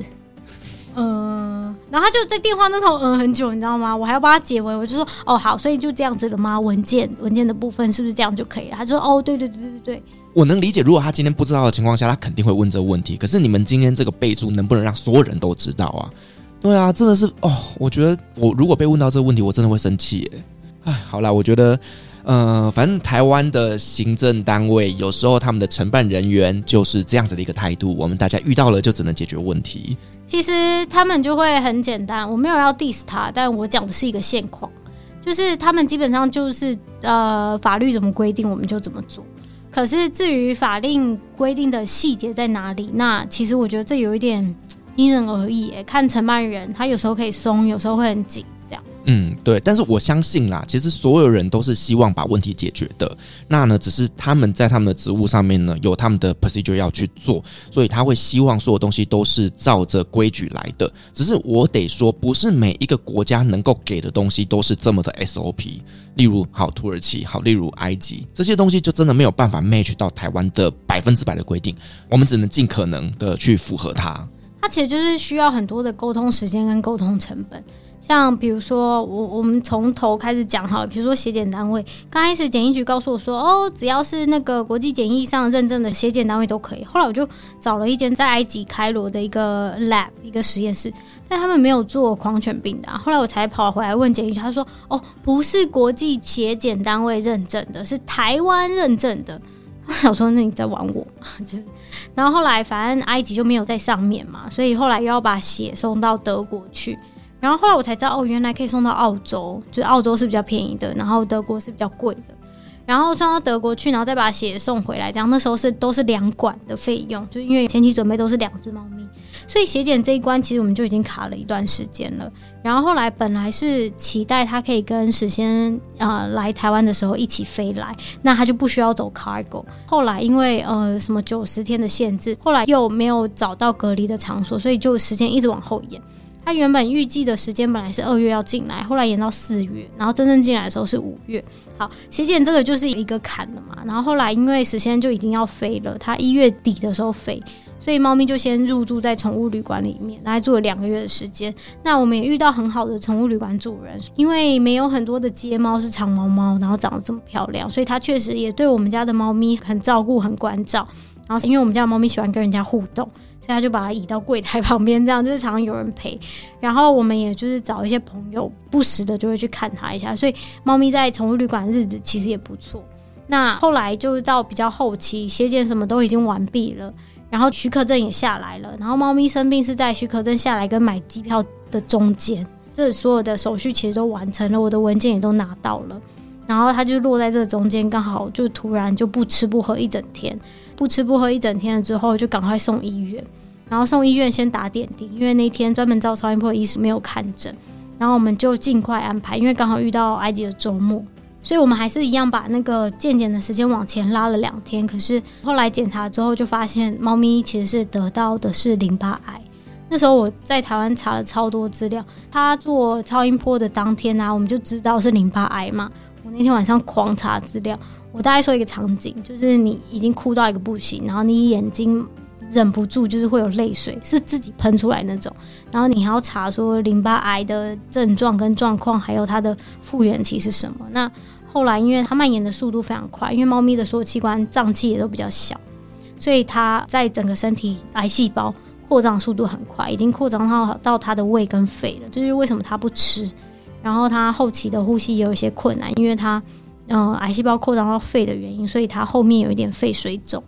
然后他就在电话那头很久，你知道吗？我还要帮他解围，我就说哦好，所以就这样子了吗？文件的部分是不是这样就可以了？他就说哦对。 我能理解，如果他今天不知道的情况下，他肯定会问这个问题。可是你们今天这个备注能不能让所有人都知道啊？对啊，真的是我觉得我如果被问到这个问题，我真的会生气耶。哎，好啦，我觉得反正台湾的行政单位有时候他们的承办人员就是这样子的一个态度，我们大家遇到了就只能解决问题。 其实他们就会很简单，我没有要 diss 他，但我讲的是一个现况，就是他们基本上就是法律怎么规定我们就怎么做。可是至于法令规定的细节在哪里，那其实我觉得这有一点因人而异耶，看承办人他有时候可以松，有时候会很紧这样。 对，但是我相信啦，其实所有人都是希望把问题解决的。那呢，只是他们在他们的职务上面呢，有他们的 procedure 要去做，所以他会希望所有东西都是照着规矩来的。只是我得说，不是每一个国家能够给的东西都是这么的 SOP。例如，土耳其，例如埃及，这些东西就真的没有办法 match 到台湾的100%的规定，我们只能尽可能的去符合它。 它其实就是需要很多的沟通时间跟沟通成本。像比如说我们从头开始讲好了，比如说血检单位，刚开始检疫局告诉我说只要是那个国际检疫上认证的血检单位都可以。后来我就找了一间在埃及开罗的一个 lab 一个实验室，但他们没有做狂犬病的后来我才跑回来问检疫局，他说不是国际血检单位认证的，是台湾认证的。我想说那你在玩我就是然后后来反正埃及就没有在上面嘛，所以后来又要把血送到德国去。然后后来我才知道原来可以送到澳洲，就是澳洲是比较便宜的，然后德国是比较贵的。然后送到德国去，然后再把血送回来，这样那时候都是2管的费用，就因为前期准备都是2只猫咪，所以血检这一关其实我们就已经卡了一段时间了。然后后来本来是期待他可以跟史先来台湾的时候一起飞来，那他就不需要走 cargo。后来因为什么90天的限制，后来又没有找到隔离的场所，所以就时间一直往后延。他原本预计的时间本来是2月要进来，后来延到4月，然后真正进来的时候是5月。好，血检这个就是一个坎了嘛。然后后来因为史先就已经要飞了，他1月底的时候飞，所以猫咪就先入住在宠物旅馆里面，大概住了2个月的时间。那我们也遇到很好的宠物旅馆主人，因为没有很多的街猫是长毛猫，然后长得这么漂亮，所以他确实也对我们家的猫咪很照顾很关照。然后因为我们家的猫咪喜欢跟人家互动，所以他就把它移到柜台旁边，这样就是常常有人陪。然后我们也就是找一些朋友不时的就会去看它一下，所以猫咪在宠物旅馆的日子其实也不错。那后来就是到比较后期，血检什么都已经完毕了，然后许可证也下来了，然后猫咪生病是在许可证下来跟买机票的中间，这所有的手续其实都完成了，我的文件也都拿到了。然后它就落在这个中间，刚好就突然就不吃不喝一整天，不吃不喝一整天了之后，就赶快送医院。然后送医院先打点滴，因为那天专门照超音波的医师没有看诊，然后我们就尽快安排，因为刚好遇到埃及的周末，所以我们还是一样把那个健检的时间往前拉了2天。可是后来检查之后就发现猫咪其实是得到的是淋巴癌。那时候我在台湾查了超多资料，他做超音波的当天我们就知道是淋巴癌嘛。我那天晚上狂查资料，我大概说一个场景，就是你已经哭到一个不行，然后你眼睛忍不住就是会有泪水，是自己喷出来那种，然后你还要查说淋巴癌的症状跟状况，还有它的复原期是什么。那后来因为它蔓延的速度非常快，因为猫咪的所有器官脏器也都比较小，所以它在整个身体癌细胞扩张速度很快，已经扩张到它的胃跟肺了，这就是为什么它不吃。然后它后期的呼吸也有一些困难，因为它癌细胞扩张到肺的原因，所以它后面有一点肺水肿，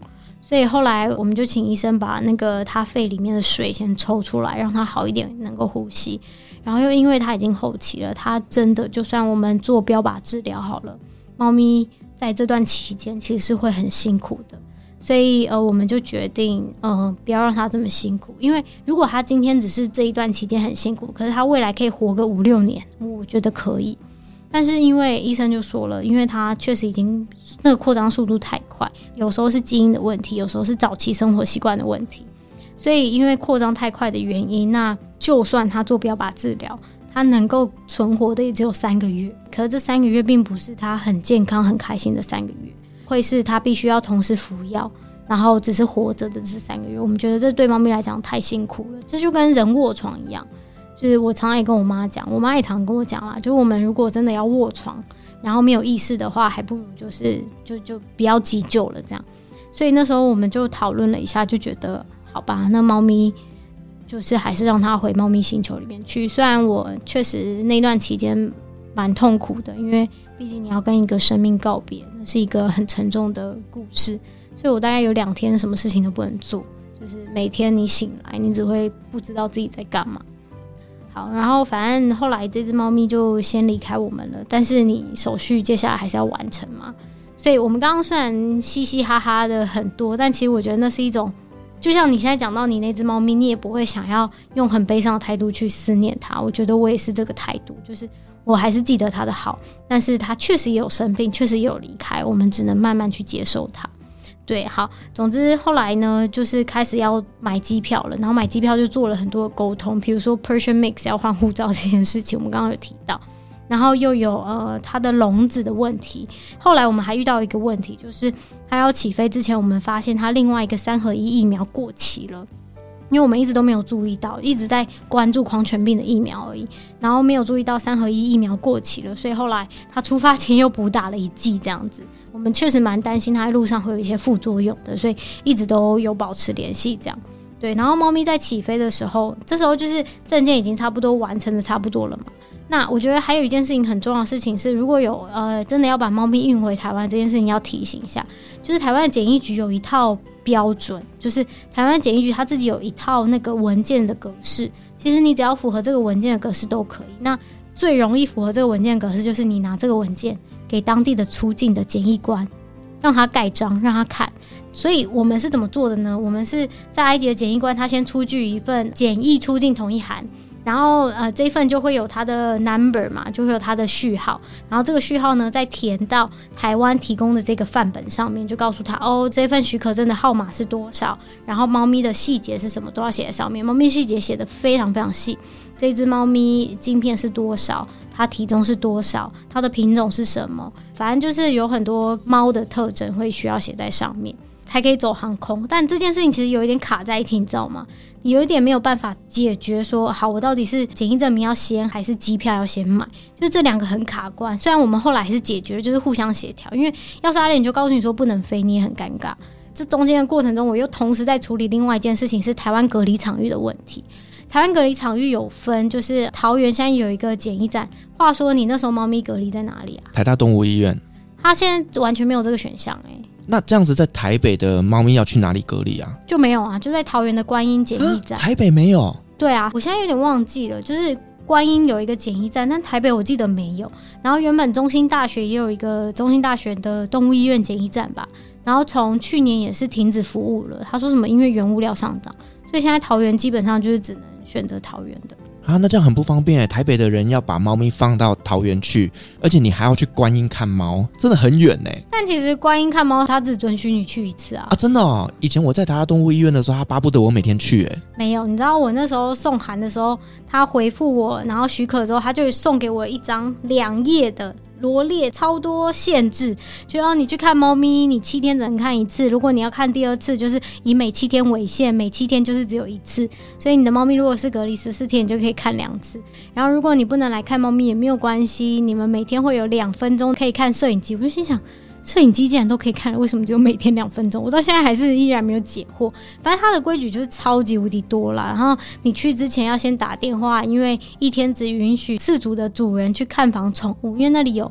所以后来我们就请医生把那个他肺里面的水先抽出来，让他好一点能够呼吸。然后又因为他已经后期了，他真的就算我们做标靶治疗好了，猫咪在这段期间其实是会很辛苦的。所以我们就决定不要让他这么辛苦，因为如果他今天只是这一段期间很辛苦，可是他未来可以活个5-6年，我觉得可以。但是因为医生就说了，因为他确实已经那个扩张速度太快，有时候是基因的问题，有时候是早期生活习惯的问题，所以因为扩张太快的原因，那就算他做标靶治疗，他能够存活的也只有3个月，可是这3个月并不是他很健康很开心的3个月，会是他必须要同时服药，然后只是活着的这3个月。我们觉得这对猫咪来讲太辛苦了，这就跟人卧床一样。就是我常常也跟我妈讲，我妈也常跟我讲啦，就是我们如果真的要卧床，然后没有意识的话，还不如就不要急救了这样。所以那时候我们就讨论了一下，就觉得好吧，那猫咪就是还是让它回猫咪星球里面去。虽然我确实那段期间蛮痛苦的，因为毕竟你要跟一个生命告别，那是一个很沉重的故事，所以我大概有2天什么事情都不能做，就是每天你醒来你只会不知道自己在干嘛。好，然后反正后来这只猫咪就先离开我们了，但是你手续接下来还是要完成嘛，所以我们刚刚虽然嘻嘻哈哈的很多，但其实我觉得那是一种，就像你现在讲到你那只猫咪，你也不会想要用很悲伤的态度去思念它，我觉得我也是这个态度，就是我还是记得它的好，但是它确实也有生病，确实也有离开，我们只能慢慢去接受它。对，好，总之后来呢，就是开始要买机票了，然后买机票就做了很多的沟通，比如说 Persian Mix 要换护照这件事情，我们刚刚有提到，然后又有它的笼子的问题。后来我们还遇到一个问题，就是它要起飞之前，我们发现它另外一个3合1疫苗过期了。因为我们一直都没有注意到，一直在关注狂犬病的疫苗而已，然后没有注意到3合1疫苗过期了，所以后来他出发前又补打了1剂这样子。我们确实蛮担心他在路上会有一些副作用的，所以一直都有保持联系这样。对，然后猫咪在起飞的时候，这时候就是证件已经差不多完成的差不多了嘛。那我觉得还有一件事情很重要的事情是，如果有真的要把猫咪运回台湾这件事情要提醒一下，就是台湾的检疫局有一套标准，就是台湾检疫局他自己有一套那个文件的格式，其实你只要符合这个文件的格式都可以。那最容易符合这个文件格式就是你拿这个文件给当地的出境的检疫官，让他盖章让他看。所以我们是怎么做的呢？我们是在埃及的检疫官他先出具一份检疫出境同意函，然后这一份就会有它的 number 嘛，就会有它的序号，然后这个序号呢再填到台湾提供的这个范本上面，就告诉他这份许可证的号码是多少，然后猫咪的细节是什么都要写在上面。猫咪细节写得非常非常细，这只猫咪晶片是多少，它体重是多少，它的品种是什么，反正就是有很多猫的特征会需要写在上面才可以走航空。但这件事情其实有一点卡在一起，你知道吗？你有一点没有办法解决说，好，我到底是检疫证明要先还是机票要先买，就是这2个很卡关。虽然我们后来还是解决了，就是互相协调，因为要是阿莲就告诉你说不能飞，你也很尴尬。这中间的过程中，我又同时在处理另外一件事情，是台湾隔离场域的问题。台湾隔离场域有分，就是桃园现在有一个检疫站，话说你那时候猫咪隔离在哪里啊？ 台大动物医院。 它现在完全没有这个选项那这样子在台北的猫咪要去哪里隔离啊？就没有啊，就在桃园的观音检疫站。 台北没有？对啊，我现在有点忘记了，就是观音有一个检疫站，但台北我记得没有。然后原本中兴大学也有一个中兴大学的动物医院检疫站吧，然后从去年也是停止服务了。他说什么因为原物料上涨，所以现在桃园基本上就是只能选择桃园的。 那这样很不方便台北的人要把猫咪放到桃园去，而且你还要去观音看猫，真的很远但其实观音看猫他只准许你去1次啊。 真的哦？以前我在台大动物医院的时候，他巴不得我每天去没有，你知道我那时候送函的时候，他回复我然后许可之后，他就送给我一张2页的罗列超多限制，就要你去看猫咪，你7天只能看1次，如果你要看第2次，就是以每7天为限，每7天就是只有1次，所以你的猫咪如果是隔离14天，你就可以看2次。然后如果你不能来看猫咪也没有关系，你们每天会有2分钟可以看摄影机。我就心想，摄影机既然都可以看了，为什么只有每天2分钟？我到现在还是依然没有解惑。反正它的规矩就是超级无敌多啦，然后你去之前要先打电话，因为1天只允许饲主的主人去看访宠物，因为那里有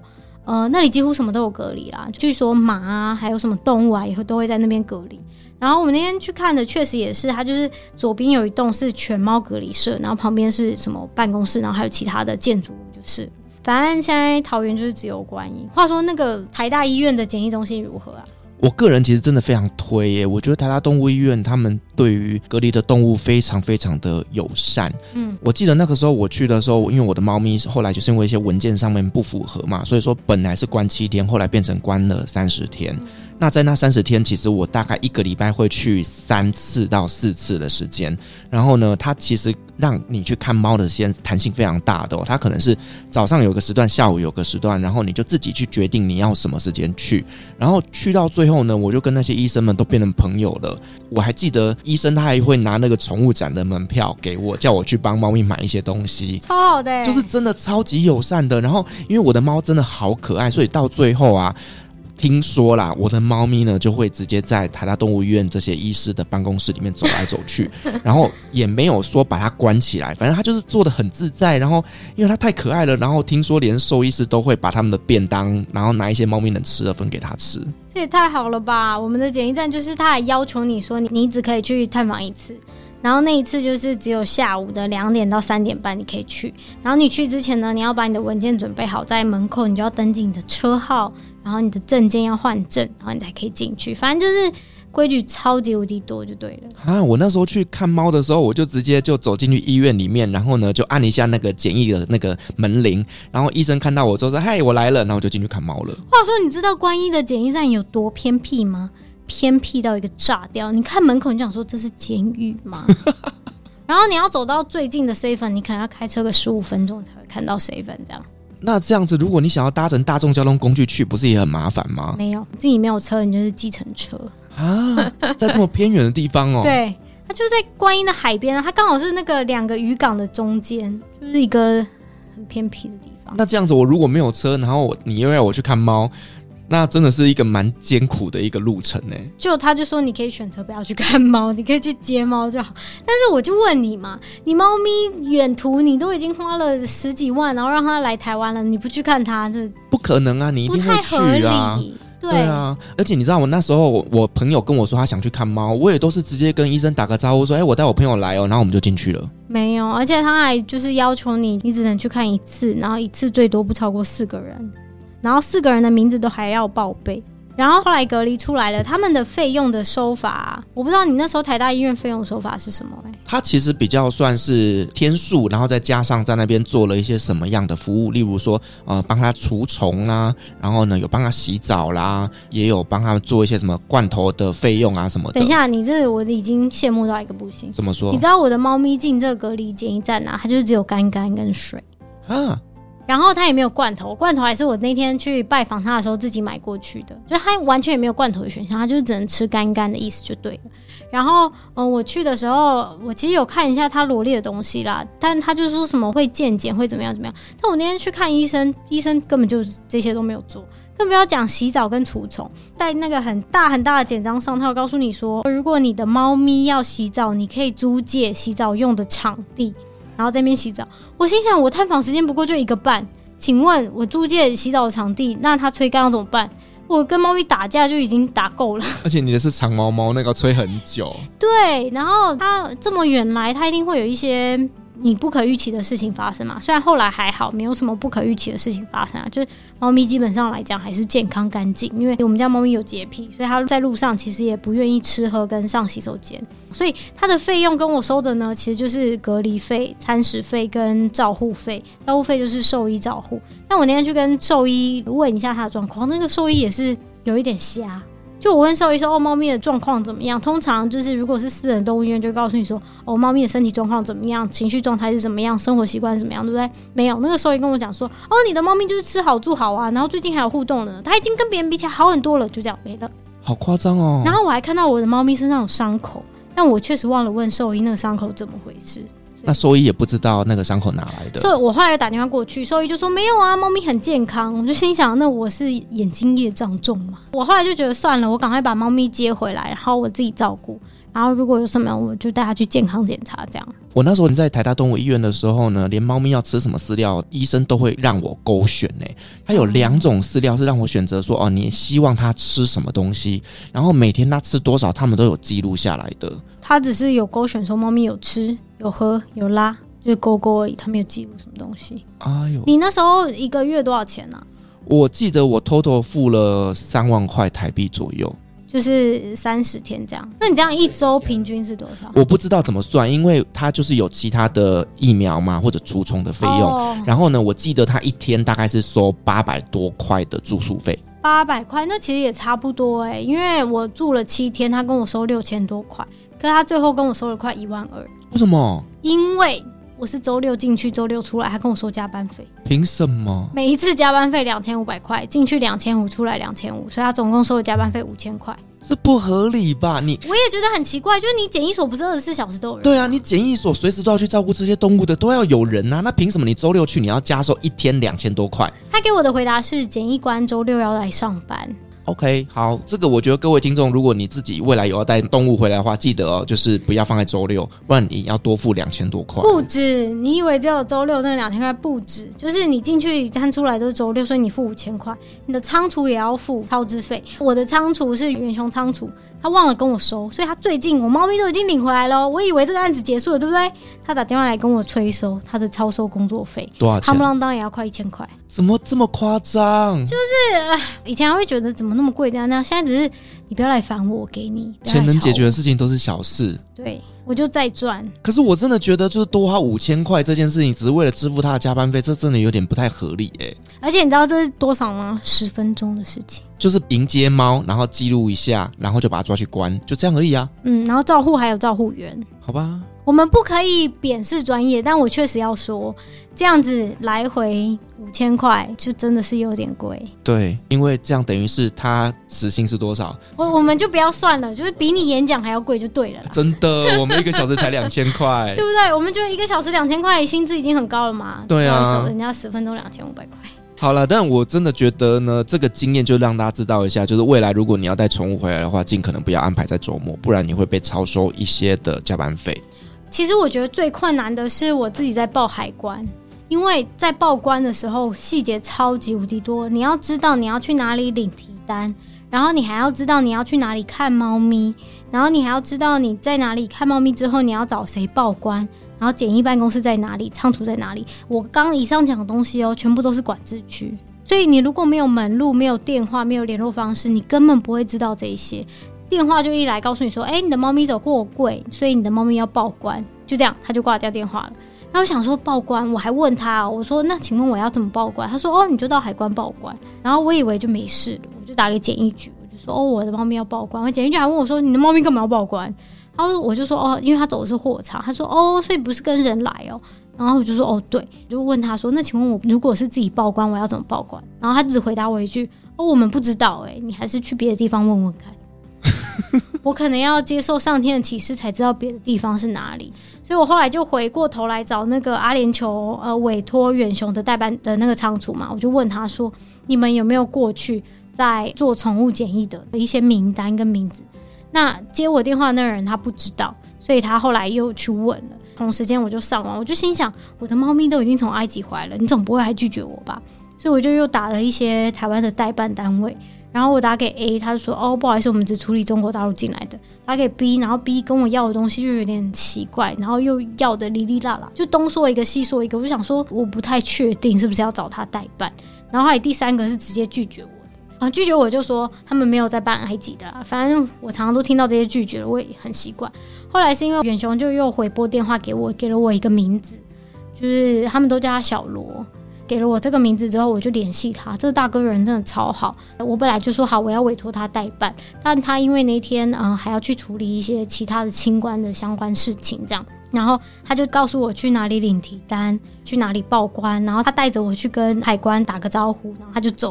那里几乎什么都有隔离啦，据说马啊还有什么动物啊也都会在那边隔离。然后我们那天去看的确实也是，它就是左边有一栋是全猫隔离舍，然后旁边是什么办公室，然后还有其他的建筑物，就是反正现在桃园就是只有观音。话说那个台大医院的检疫中心如何啊？ 我个人其实真的非常推耶，我觉得台大动物医院他们对于隔离的动物非常非常的友善。我记得那个时候我去的时候，因为我的猫咪后来就是因为一些文件上面不符合嘛，所以说本来是关7天，后来变成关了30天。那在那30天，其实我大概1个礼拜会去3次到4次的时间。然后呢，它其实让你去看猫的时间弹性非常大的它可能是早上有个时段，下午有个时段，然后你就自己去决定你要什么时间去。然后去到最后呢，我就跟那些医生们都变成朋友了。我还记得医生他还会拿那个宠物展的门票给我，叫我去帮猫咪买一些东西， 超好的耶， 就是真的超级友善的。然后因为我的猫真的好可爱，所以到最后啊，听说啦，我的猫咪呢就会直接在台大动物医院这些医师的办公室里面走来走去，然后也没有说把它关起来，反正它就是做得很自在。然后因为它太可爱了，然后听说连兽医师都会把他们的便当，然后拿一些猫咪能吃的分给它吃。 这也太好了吧！我们的检疫站就是他还要求你说你只可以去探访1次，然后那一次就是只有下午的2点到3点半你可以去。然后你去之前呢，你要把你的文件准备好，在门口你就要登记你的车号，然后你的证件要换证，然后你才可以进去。反正就是规矩超级无敌多就对了啊！我那时候去看猫的时候，我就直接就走进去医院里面，然后呢就按一下那个检疫的那个门铃，然后医生看到我之后说：“嗨，我来了。”然后我就进去看猫了。 话说，你知道观音的检疫站有多偏僻吗？偏僻到一个炸掉！你看门口，你想说这是监狱吗？然后你要走到最近的 7-Eleven， 你可能要开车个15分钟才会看到 7-Eleven 这样。 那这样子，如果你想要搭乘大众交通工具去，不是也很麻烦吗？ 没有，自己没有车，你就是计程车啊，在这么偏远的地方哦。 对，它就在观音的海边啊，它刚好是那个2个渔港的中间，就是一个很偏僻的地方。 那这样子，我如果没有车，然后你又要我去看猫，那真的是一个蛮艰苦的一个路程呢。 就他就说你可以选择不要去看猫，你可以去接猫就好。但是我就问你嘛，你猫咪远途你都已经花了10几万，然后让它来台湾了，你不去看它，这不可能啊！你一定会去啊。对啊，而且你知道我那时候我朋友跟我说他想去看猫，我也都是直接跟医生打个招呼说，我带我朋友来哦，然后我们就进去了。 没有，而且他还就是要求你只能去看1次，然后1次最多不超过4个人，然后4个人的名字都还要报备。然后后来隔离出来了，他们的费用的收法，我不知道你那时候台大医院费用收法是什么它其实比较算是天数，然后再加上在那边做了一些什么样的服务，例如说帮他除虫啊，然后呢有帮他洗澡啦，也有帮他做一些什么罐头的费用啊什么的。 等一下，你这我已经羡慕到一个不行。 怎么说？ 你知道我的猫咪进这个隔离检疫站啊，它就只有干跟水啊。 然后它也没有罐头，罐头还是我那天去拜访它的时候自己买过去的，就它完全也没有罐头的选项，它就是只能吃干的意思就对了。然后我去的时候，我其实有看一下它罗列的东西啦，但他就说什么会健检会怎么样，但我那天去看医生，医生根本就这些都没有做，更不要讲洗澡跟除虫。在那个很大的简章上，他有告诉你说，如果你的猫咪要洗澡，你可以租借洗澡用的场地，然后在那边洗澡。我心想，我探访时间不过就1个半，请问我租借洗澡的场地，那它吹干要怎么办？我跟猫咪打架就已经打够了， 而且你的是长毛猫，那个吹很久。 对，然后它这么远来，它一定会有一些你不可预期的事情发生嘛。虽然后来还好，没有什么不可预期的事情发生啊，就是猫咪基本上来讲还是健康干净，因为我们家猫咪有洁癖，所以它在路上其实也不愿意吃喝跟上洗手间，所以它的费用跟我收的呢，其实就是隔离费、餐食费跟照护费。照护费就是兽医照护。但我那天去跟兽医问一下他的状况，那个兽医也是有一点瞎。就我问兽医说，猫咪的状况怎么样？通常就是如果是私人动物医院，就告诉你说，猫咪的身体状况怎么样，情绪状态是怎么样，生活习惯是怎么样，对不对？没有，那个兽医跟我讲说，你的猫咪就是吃好住好啊，然后最近还有互动呢，它已经跟别人比起来好很多了，就这样没了。 好夸张哦！ 然后我还看到我的猫咪身上有伤口，但我确实忘了问兽医那个伤口怎么回事， 那兽医也不知道那个伤口哪来的， 所以我后来又打电话过去，兽医就说没有啊，猫咪很健康。我就心想，那我是眼睛业障重嘛？我后来就觉得算了，我赶快把猫咪接回来，然后我自己照顾。然后如果有什么，我就带它去健康检查。这样。 我那时候在台大动物医院的时候呢，连猫咪要吃什么饲料，医生都会让我勾选欸。它有2种饲料是让我选择说，哦，你希望它吃什么东西，然后每天它吃多少，他们都有记录下来的。 它只是有勾选说猫咪有吃、有喝、有拉，就是勾勾而已，它没有记录什么东西。哎呦，你那时候1个月多少钱啊？ 我记得我 total 付了3万块台币左右。 就是30天这样。那你这样1周平均是多少？ 我不知道怎么算，因为它就是有其他的疫苗嘛，或者除虫的费用。然后呢，我记得它1天大概是收800多块的住宿费。 800块，那其实也差不多欸，因为我住了7天，他跟我收6000多块，可是他最后跟我收了快12000。 为什么？ 因为我是周6进去，周6出来，他跟我收加班费。 凭什么？ 每一次加班费2500块，进去2500，出来2500，所以他总共收了加班费5000块。 这不合理吧？我也觉得很奇怪，就是你检疫所不是24小时都有人？ 对啊，你检疫所随时都要去照顾这些动物的，都要有人啊。那凭什么你周6去，你要加收1天2000多块？ 他给我的回答是，检疫官周6要来上班。 OK， 好，这个我觉得各位听众，如果你自己未来有要带动物回来的话，记得哦，就是不要放在周6，不然你要多付2000多块。 不止，你以为只有周6那个2000块？不止，就是你进去看出来都是周6，所以你付5000块，你的仓储也要付超支费。我的仓储是远雄仓储，他忘了跟我收，所以他最近我猫咪都已经领回来了，我以为这个案子结束了，对不对？他打电话来跟我催收他的超收工作费， 多少钱？ 夯不啷当也要快1000块。 怎么这么夸张？ 就是以前还会觉得怎么那么贵这样，现在只是你不要来烦我，给你钱能解决的事情都是小事。 对，我就再赚。 可是我真的觉得，就是多花5000块这件事情，只是为了支付他的加班费，这真的有点不太合理欸。 而且你知道这是多少吗？10分钟的事情， 就是迎接猫，然后记录一下，然后就把它抓去关，就这样而已啊。 然后照护还有照护员， 好吧。 我们不可以贬视专业，但我确实要说，这样子来回5000块就真的是有点贵。 对，因为这样等于是他时薪是多少？ 我们就不要算了，就是比你演讲还要贵就对了啦。 真的，我们1个小时才2000块， 对不对？我们就1个小时2000块，薪资已经很高了嘛。 对啊， 不好意思，人家10分钟2500块。 好了，但我真的觉得呢，这个经验就让大家知道一下，就是未来如果你要带宠物回来的话，尽可能不要安排在周末，不然你会被超收一些的加班费。 其实我觉得最困难的是我自己在报海关，因为在报关的时候细节超级无敌多，你要知道你要去哪里领提单，然后你还要知道你要去哪里看猫咪，然后你还要知道你在哪里看猫咪之后你要找谁报关，然后检疫办公室在哪里，仓储在哪里。我刚刚以上讲的东西全部都是管制区，所以你如果没有门路、没有电话、没有联络方式，你根本不会知道这一些。电话就一来告诉你说，你的猫咪走过柜，所以你的猫咪要报关，就这样他就挂掉电话了。然后我想说报关，我还问他我说那请问我要怎么报关？他说你就到海关报关。然后我以为就没事了，我就打给检疫局，我就说我的猫咪要报关。检疫局还问我说你的猫咪干嘛要报关？然后我就说因为他走的是货场。他说所以不是跟人来然后我就说对，就问他说那请问我如果是自己报关我要怎么报关？然后他只回答我一句我们不知道你还是去别的地方问问看。我可能要接受上天的启示才知道别的地方是哪里，所以我后来就回过头来找那个阿联酋委托远雄的代办的那个仓储嘛，我就问他说你们有没有过去在做宠物检疫的一些名单跟名字？那接我电话的那个人他不知道，所以他后来又去问了。同时间我就上网，我就心想我的猫咪都已经从埃及回来了，你总不会还拒绝我吧？所以我就又打了一些台湾的代办单位，然后我打给 A， 他就说不好意思，我们只处理中国大陆进来的。打给 B， 然后 B 跟我要的东西就有点奇怪，然后又要的哩哩啦啦，就东说一个西说一个。我就想说我不太确定是不是要找他代办，然后后来第3个是直接拒绝我的拒绝我就说他们没有在办埃及的啦，反正我常常都听到这些拒绝了，我也很习惯。后来是因为远雄就又回拨电话给我，给了我一个名字，就是他们都叫他小罗。给了我这个名字之后，我就联系他，这个大哥人真的超好。我本来就说好我要委托他代办，但他因为那天还要去处理一些其他的清关的相关事情这样，然后他就告诉我去哪里领提单，去哪里报关，然后他带着我去跟海关打个招呼，然后他就走了。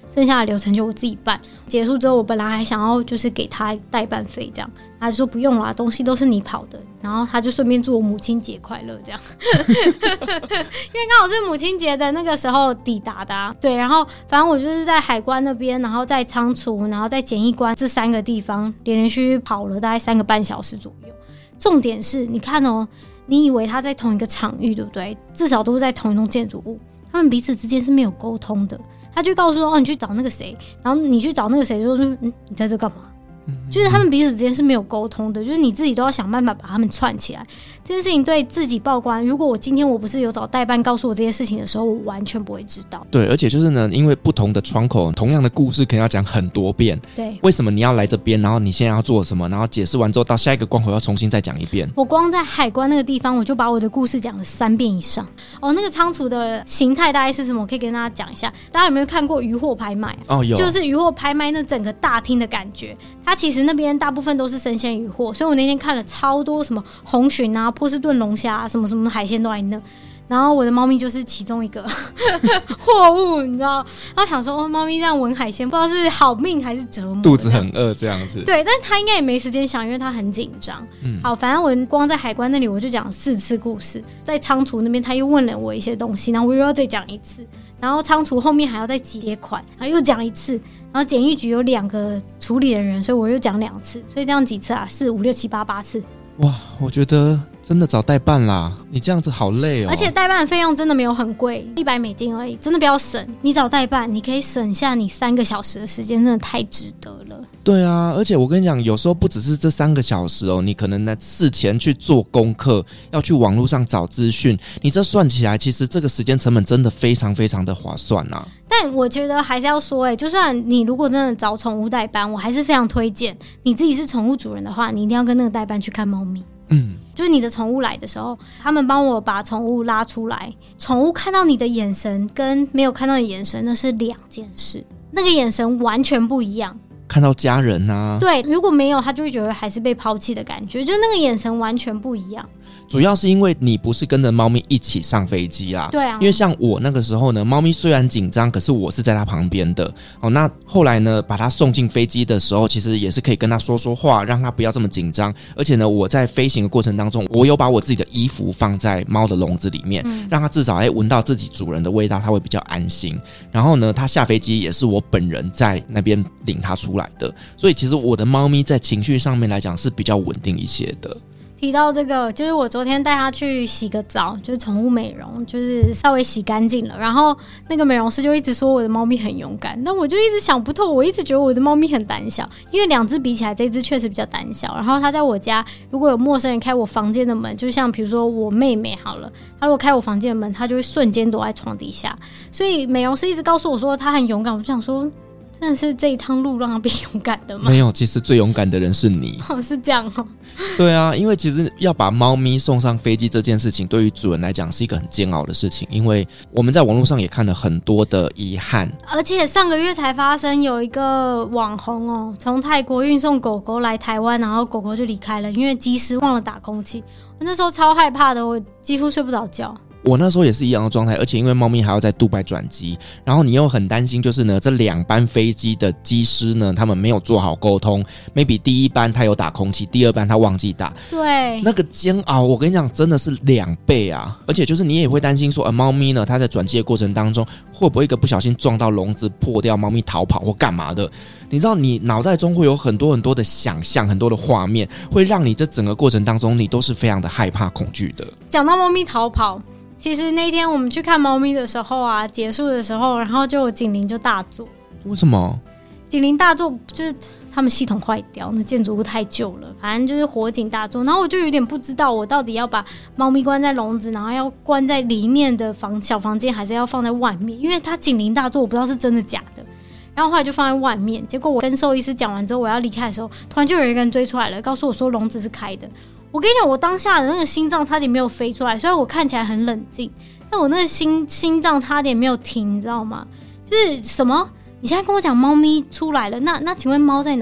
剩下的流程就我自己办。结束之后，我本来还想要就是给他代办费这样，他就说不用啦，东西都是你跑的，然后他就顺便祝我母亲节快乐这样因为刚好是母亲节的那个时候抵达的啊。对，然后反正我就是在海关那边，然后在仓储，然后在检疫关这3个地方连续跑了大概3个半小时左右。重点是你看哦，你以为他在同一个场域对不对，至少都是在同一栋建筑物，他们彼此之间是没有沟通的。他就告诉说，哦，你去找那个谁，然后你去找那个谁，就说你在这干嘛？就是他们彼此之间是没有沟通的，就是你自己都要想办法把他们串起来。这件事情对自己报关，如果我今天我不是有找代办告诉我这些事情的时候，我完全不会知道。 对，而且就是呢，因为不同的窗口，同样的故事可能要讲很多遍。 对， 为什么你要来这边？然后你现在要做什么？然后解释完之后，到下一个关口要重新再讲一遍。 我光在海关那个地方，我就把我的故事讲了3遍以上。哦，那个仓储的形态大概是什么？我可以跟大家讲一下。大家有没有看过渔获拍卖？ 哦，有， 就是渔获拍卖那整个大厅的感觉。它其实那边大部分都是生鲜渔获，所以我那天看了超多什么红鲟啊、波士顿龙虾啊，什么什么海鲜都在那。然后我的猫咪就是其中一个货物，你知道？然后想说，猫咪这样闻海鲜，不知道是好命还是折磨， 肚子很饿这样子。 对，但是它应该也没时间想，因为它很紧张。好，反正我光在海关那里我就讲4次故事，在仓储那边他又问了我一些东西，然后我又要再讲一次，然后仓储后面还要再结款，然后又讲一次，然后检疫局有2个处理的人，所以我又讲2次，所以这样几次啊？4、5、6、7、8、8次。 哇，我觉得真的找代办啦，你这样子好累哦。 而且代办的费用真的没有很贵，$100而已，真的不要省。你找代办，你可以省下你3个小时的时间，真的太值得了。 对啊，而且我跟你讲，有时候不只是这3个小时哦，你可能呢事前去做功课，要去网络上找资讯，你这算起来，其实这个时间成本真的非常非常的划算啊。 但我觉得还是要说，就算你如果真的找宠物代办，我还是非常推荐你自己是宠物主人的话，你一定要跟那个代办去看猫咪。就是你的宠物来的时候，他们帮我把宠物拉出来，宠物看到你的眼神跟没有看到你的眼神那是2件事，那个眼神完全不一样。 看到家人啊， 对，如果没有他就会觉得还是被抛弃的感觉，就那个眼神完全不一样。 主要是因为你不是跟着猫咪一起上飞机啦， 对啊， 因为像我那个时候呢，猫咪虽然紧张，可是我是在它旁边的。哦，那后来呢，把它送进飞机的时候，其实也是可以跟它说说话，让它不要这么紧张。而且呢，我在飞行的过程当中，我有把我自己的衣服放在猫的笼子里面，让它至少闻到自己主人的味道，它会比较安心。然后呢，它下飞机也是我本人在那边领它出来的，所以其实我的猫咪在情绪上面来讲是比较稳定一些的。 提到这个，就是我昨天带他去洗个澡，就是宠物美容，就是稍微洗干净了。然后那个美容师就一直说我的猫咪很勇敢，但我就一直想不透，我一直觉得我的猫咪很胆小，因为2只比起来，这只确实比较胆小。然后它在我家，如果有陌生人开我房间的门，就像比如说我妹妹好了，她如果开我房间的门，她就会瞬间躲在床底下。所以美容师一直告诉我说她很勇敢，我就想说，真的是这一趟路让她变勇敢的吗？ 没有，其实最勇敢的人是你。 哦，是这样哦。 对啊，因为其实要把猫咪送上飞机这件事情，对于主人来讲是一个很煎熬的事情，因为我们在网络上也看了很多的遗憾。 而且上个月才发生，有一个网红哦，从泰国运送狗狗来台湾，然后狗狗就离开了，因为机师忘了打空气。我那时候超害怕的，我几乎睡不着觉。 我那时候也是一样的状态，而且因为猫咪还要在杜拜转机，然后你又很担心，就是呢这2班飞机的机师呢，他们没有做好沟通 ，maybe 第1班他有打空气，第2班他忘记打， 对， 那个煎熬，我跟你讲，真的是2倍啊！而且就是你也会担心说，猫咪呢，它在转机的过程当中，会不会一个不小心撞到笼子破掉，猫咪逃跑或干嘛的？你知道，你脑袋中会有很多很多的想象，很多的画面，会让你这整个过程当中，你都是非常的害怕、恐惧的。 讲到猫咪逃跑。其实那天我们去看猫咪的时候啊，结束的时候，然后就警铃就大作。 为什么？ 警铃大作就是他们系统坏掉，那建筑物太旧了，反正就是火警大作。然后我就有点不知道，我到底要把猫咪关在笼子，然后要关在里面的小房间，还是要放在外面？因为它警铃大作，我不知道是真的假的。然后后来就放在外面。结果我跟兽医师讲完之后，我要离开的时候，突然就有一个人追出来了，告诉我说笼子是开的。我跟你讲，我当下的那个心脏差点没有飞出来，虽然我看起来很冷静，但我那个心脏差点没有停，你知道吗？就是什么？你现在跟我讲猫咪出来了，那请问猫在哪？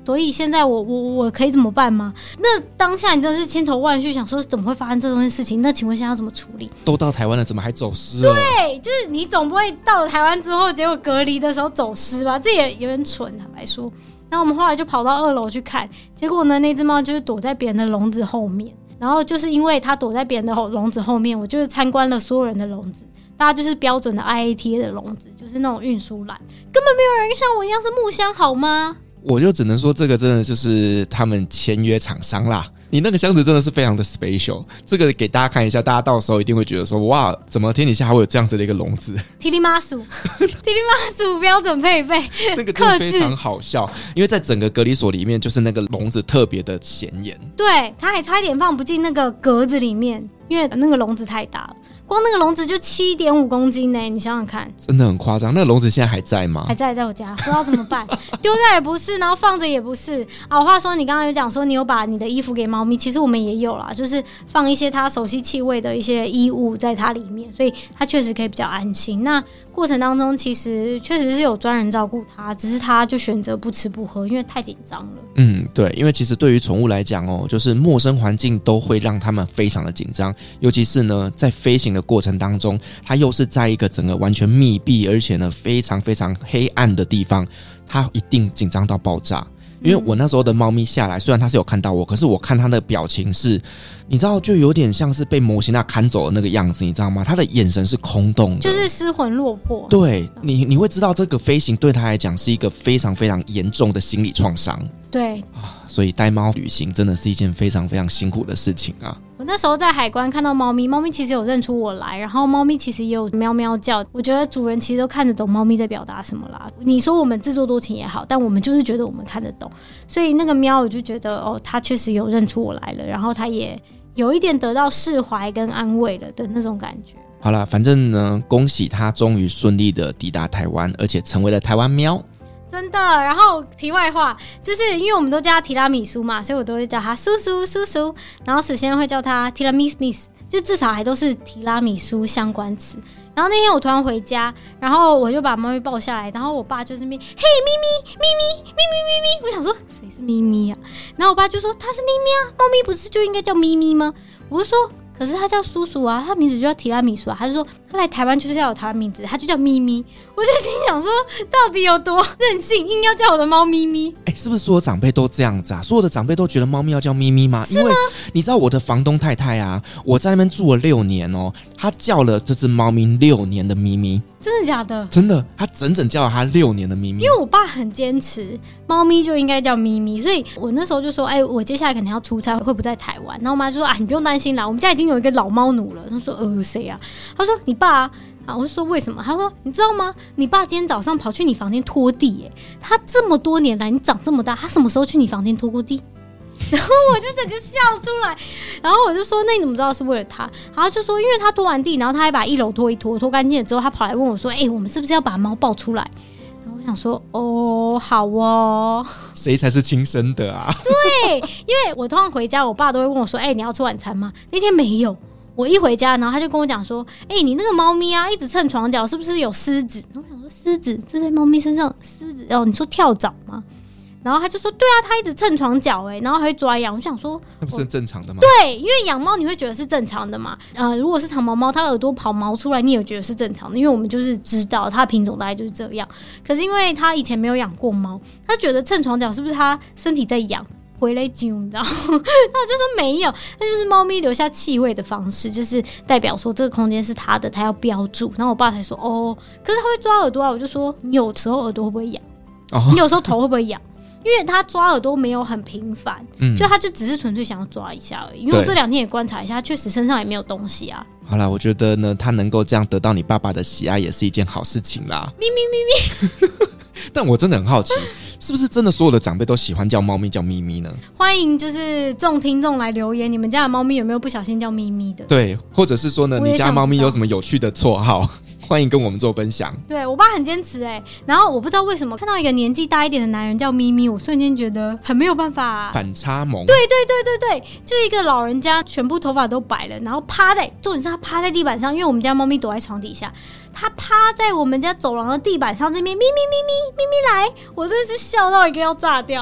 所以现在我可以怎么办吗？那当下你真的是千头万绪，想说怎么会发生这种事情？那请问现在要怎么处理？ 都到台湾了，怎么还走失了？ 对，就是你总不会到了台湾之后，结果隔离的时候走失吧？这也有点蠢，坦白说。然后我们后来就跑到2楼去看，结果呢，那只猫就是躲在别人的笼子后面。然后就是因为它躲在别人的笼子后面，我就是参观了所有人的笼子，大家就是标准的 IATA 的笼子，就是那种运输栏，根本没有人像我一样是木箱，好吗？ 我就只能说这个真的就是他们签约厂商啦。你那个箱子真的是非常的 special， 这个给大家看一下，大家到时候一定会觉得说，哇，怎么天底下还会有这样子的一个笼子？ 提里马苏标准配备， 那个真的非常好笑，因为在整个隔离所里面，就是那个笼子特别的显眼。 对，他还差一点放不进那个格子里面，因为那个笼子太大了。光那个笼子就7.5公斤呢，你想想看， 真的很夸张。那个笼子现在还在吗？ 还在我家，不知道怎么办，丢掉也不是，然后放着也不是啊。话说你刚刚有讲说你有把你的衣服给猫咪，其实我们也有啦，就是放一些它熟悉气味的一些衣物在它里面，所以它确实可以比较安心。那过程当中其实确实是有专人照顾它，只是它就选择不吃不喝，因为太紧张了。 对，因为其实对于宠物来讲哦，就是陌生环境都会让他们非常的紧张，尤其是呢在飞行的过程当中，它又是在一个整个完全密闭，而且呢非常非常黑暗的地方，它一定紧张到爆炸。因为我那时候的猫咪下来，虽然它是有看到我，可是我看它的表情是，你知道，就有点像是被摩西娜砍走的那个样子，你知道吗？它的眼神是空洞的， 就是失魂落魄。 对，你会知道这个飞行对它来讲是一个非常非常严重的心理创伤。 对所以带猫旅行真的是一件非常非常辛苦的事情啊。 我那时候在海关看到猫咪，猫咪其实有认出我来，然后猫咪其实也有喵喵叫。我觉得主人其实都看得懂猫咪在表达什么啦。你说我们自作多情也好，但我们就是觉得我们看得懂，所以那个喵我就觉得哦，它确实有认出我来了，然后它也有一点得到释怀跟安慰了的那种感觉。 好啦，反正呢，恭喜它终于顺利的抵达台湾，而且成为了台湾喵。 真的，然后题外话，就是因为我们都叫他提拉米苏嘛，所以我都会叫他叔叔叔叔，然后史先生会叫他提拉米斯 miss， 就至少还都是提拉米苏相关词。然后那天我突然回家，然后我就把猫咪抱下来，然后我爸就在那边，嘿咪咪，我想说谁是咪咪啊？然后我爸就说他是咪咪啊，猫咪不是就应该叫咪咪吗？我就说可是他叫叔叔啊，他名字就叫提拉米苏啊。他就说他来台湾就是要有台湾名字，他就叫咪咪。我就心想说，到底有多任性，硬要叫我的猫咪咪？ 是不是所有长辈都这样子啊？所有的长辈都觉得猫咪要叫咪咪吗？因为你知道我的房东太太啊，我在那边住了6年哦，她叫了这只猫咪6年的咪咪。 真的假的？ 真的，他整整叫了他6年的咪咪。 因为我爸很坚持，猫咪就应该叫咪咪，所以我那时候就说，我接下来可能要出差，会不在台湾。然后我妈就说，你不用担心啦，我们家已经有一个老猫奴了。他说，谁啊？他说你爸啊。我就说为什么？他说你知道吗？你爸今天早上跑去你房间拖地，他这么多年来你长这么大，他什么时候去你房间拖过地？然后我就整个笑出来，然后我就说那你怎么知道是为了他？然后就说因为他拖完地，然后他还把1楼拖一拖，拖干净了之后，他跑来问我说我们是不是要把猫抱出来？然后我想说好哦， 谁才是亲生的啊？ 对，因为我通常回家我爸都会问我说你要吃晚餐吗？那天没有，我一回家然后他就跟我讲说你那个猫咪啊一直蹭床脚是不是有虱子？然后我想说虱子？这在猫咪身上虱子你说跳蚤吗？然后他就说对啊，他一直蹭床脚然后还会抓痒。我想说那不是很正常的吗？ 对，因为养猫你会觉得是正常的嘛。如果是长毛猫，它耳朵跑毛出来你也觉得是正常的，因为我们就是知道它的品种大概就是这样。可是因为他以前没有养过猫，他觉得蹭床脚是不是他身体在痒回来揪，你知道？那我就说没有，那就是猫咪留下气味的方式，就是代表说这个空间是它的，它要标注。然后我爸才说可是他会抓耳朵啊。我就说你有时候耳朵会不会痒？你有时候头会不会痒？因为他抓耳朵没有很频繁，就他就只是纯粹想要抓一下而已。因为我这2天也观察一下，他确实身上也没有东西啊。 好啦，我觉得呢，他能够这样得到你爸爸的喜爱，也是一件好事情啦。 咪咪咪咪。 但我真的很好奇，是不是真的所有的长辈都喜欢叫猫咪叫咪咪呢？ 欢迎就是众听众来留言，你们家的猫咪有没有不小心叫咪咪的？ 对，或者是说呢，你家猫咪有什么有趣的绰号？欢迎跟我们做分享。 对，我爸很坚持然后我不知道为什么看到一个年纪大一点的男人叫咪咪，我瞬间觉得很没有办法反差萌。 对，就一个老人家全部头发都白了，然后重点是他趴在地板上，因为我们家猫咪躲在床底下，他趴在我们家走廊的地板上，这边咪咪咪咪咪咪来，我真的是笑到一个要炸掉。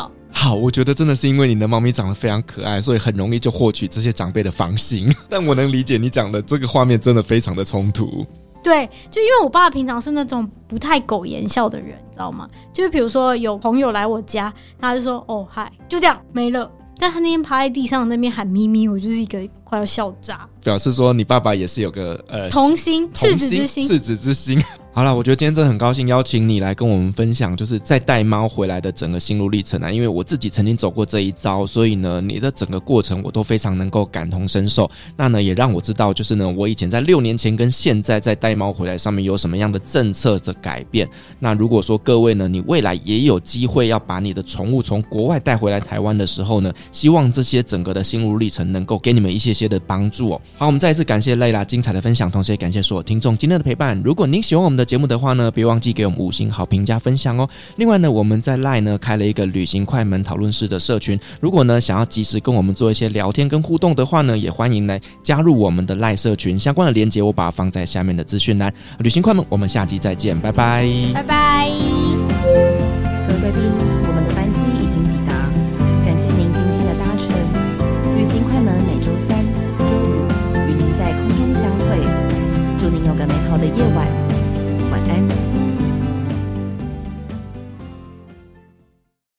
好，我觉得真的是因为你的猫咪长得非常可爱，所以很容易就获取这些长辈的芳心。但我能理解你讲的这个画面真的非常的冲突。 对，就因为我爸平常是那种不太苟言笑的人，你知道吗？就是比如说有朋友来我家，他就说哦嗨，就这样没了。但他那天趴在地上那边喊咪咪，我就是一个快要笑炸。 表示说你爸爸也是有个童心赤子之心， 赤子之心。好啦，我觉得今天真的很高兴邀请你来跟我们分享，就是在带猫回来的整个心路历程啊。因为我自己曾经走过这一遭，所以呢，你的整个过程我都非常能够感同身受。那呢，也让我知道，就是呢，我以前在6年前跟现在在带猫回来上面有什么样的政策的改变。那如果说各位呢，你未来也有机会要把你的宠物从国外带回来台湾的时候呢，希望这些整个的心路历程能够给你们一些的帮助哦。好，我们再一次感谢蕾拉精彩的分享，同时也感谢所有听众今天的陪伴。如果您喜欢我们的节目的话呢，别忘记给我们5星好评加分享哦。另外呢，我们在 LINE 呢开了一个旅行快门讨论室的社群，如果呢想要及时跟我们做一些聊天跟互动的话呢，也欢迎来加入我们的 LINE 社群，相关的连结我把它放在下面的资讯栏。旅行快门，我们下集再见，拜拜， 拜拜， 各位贵宾。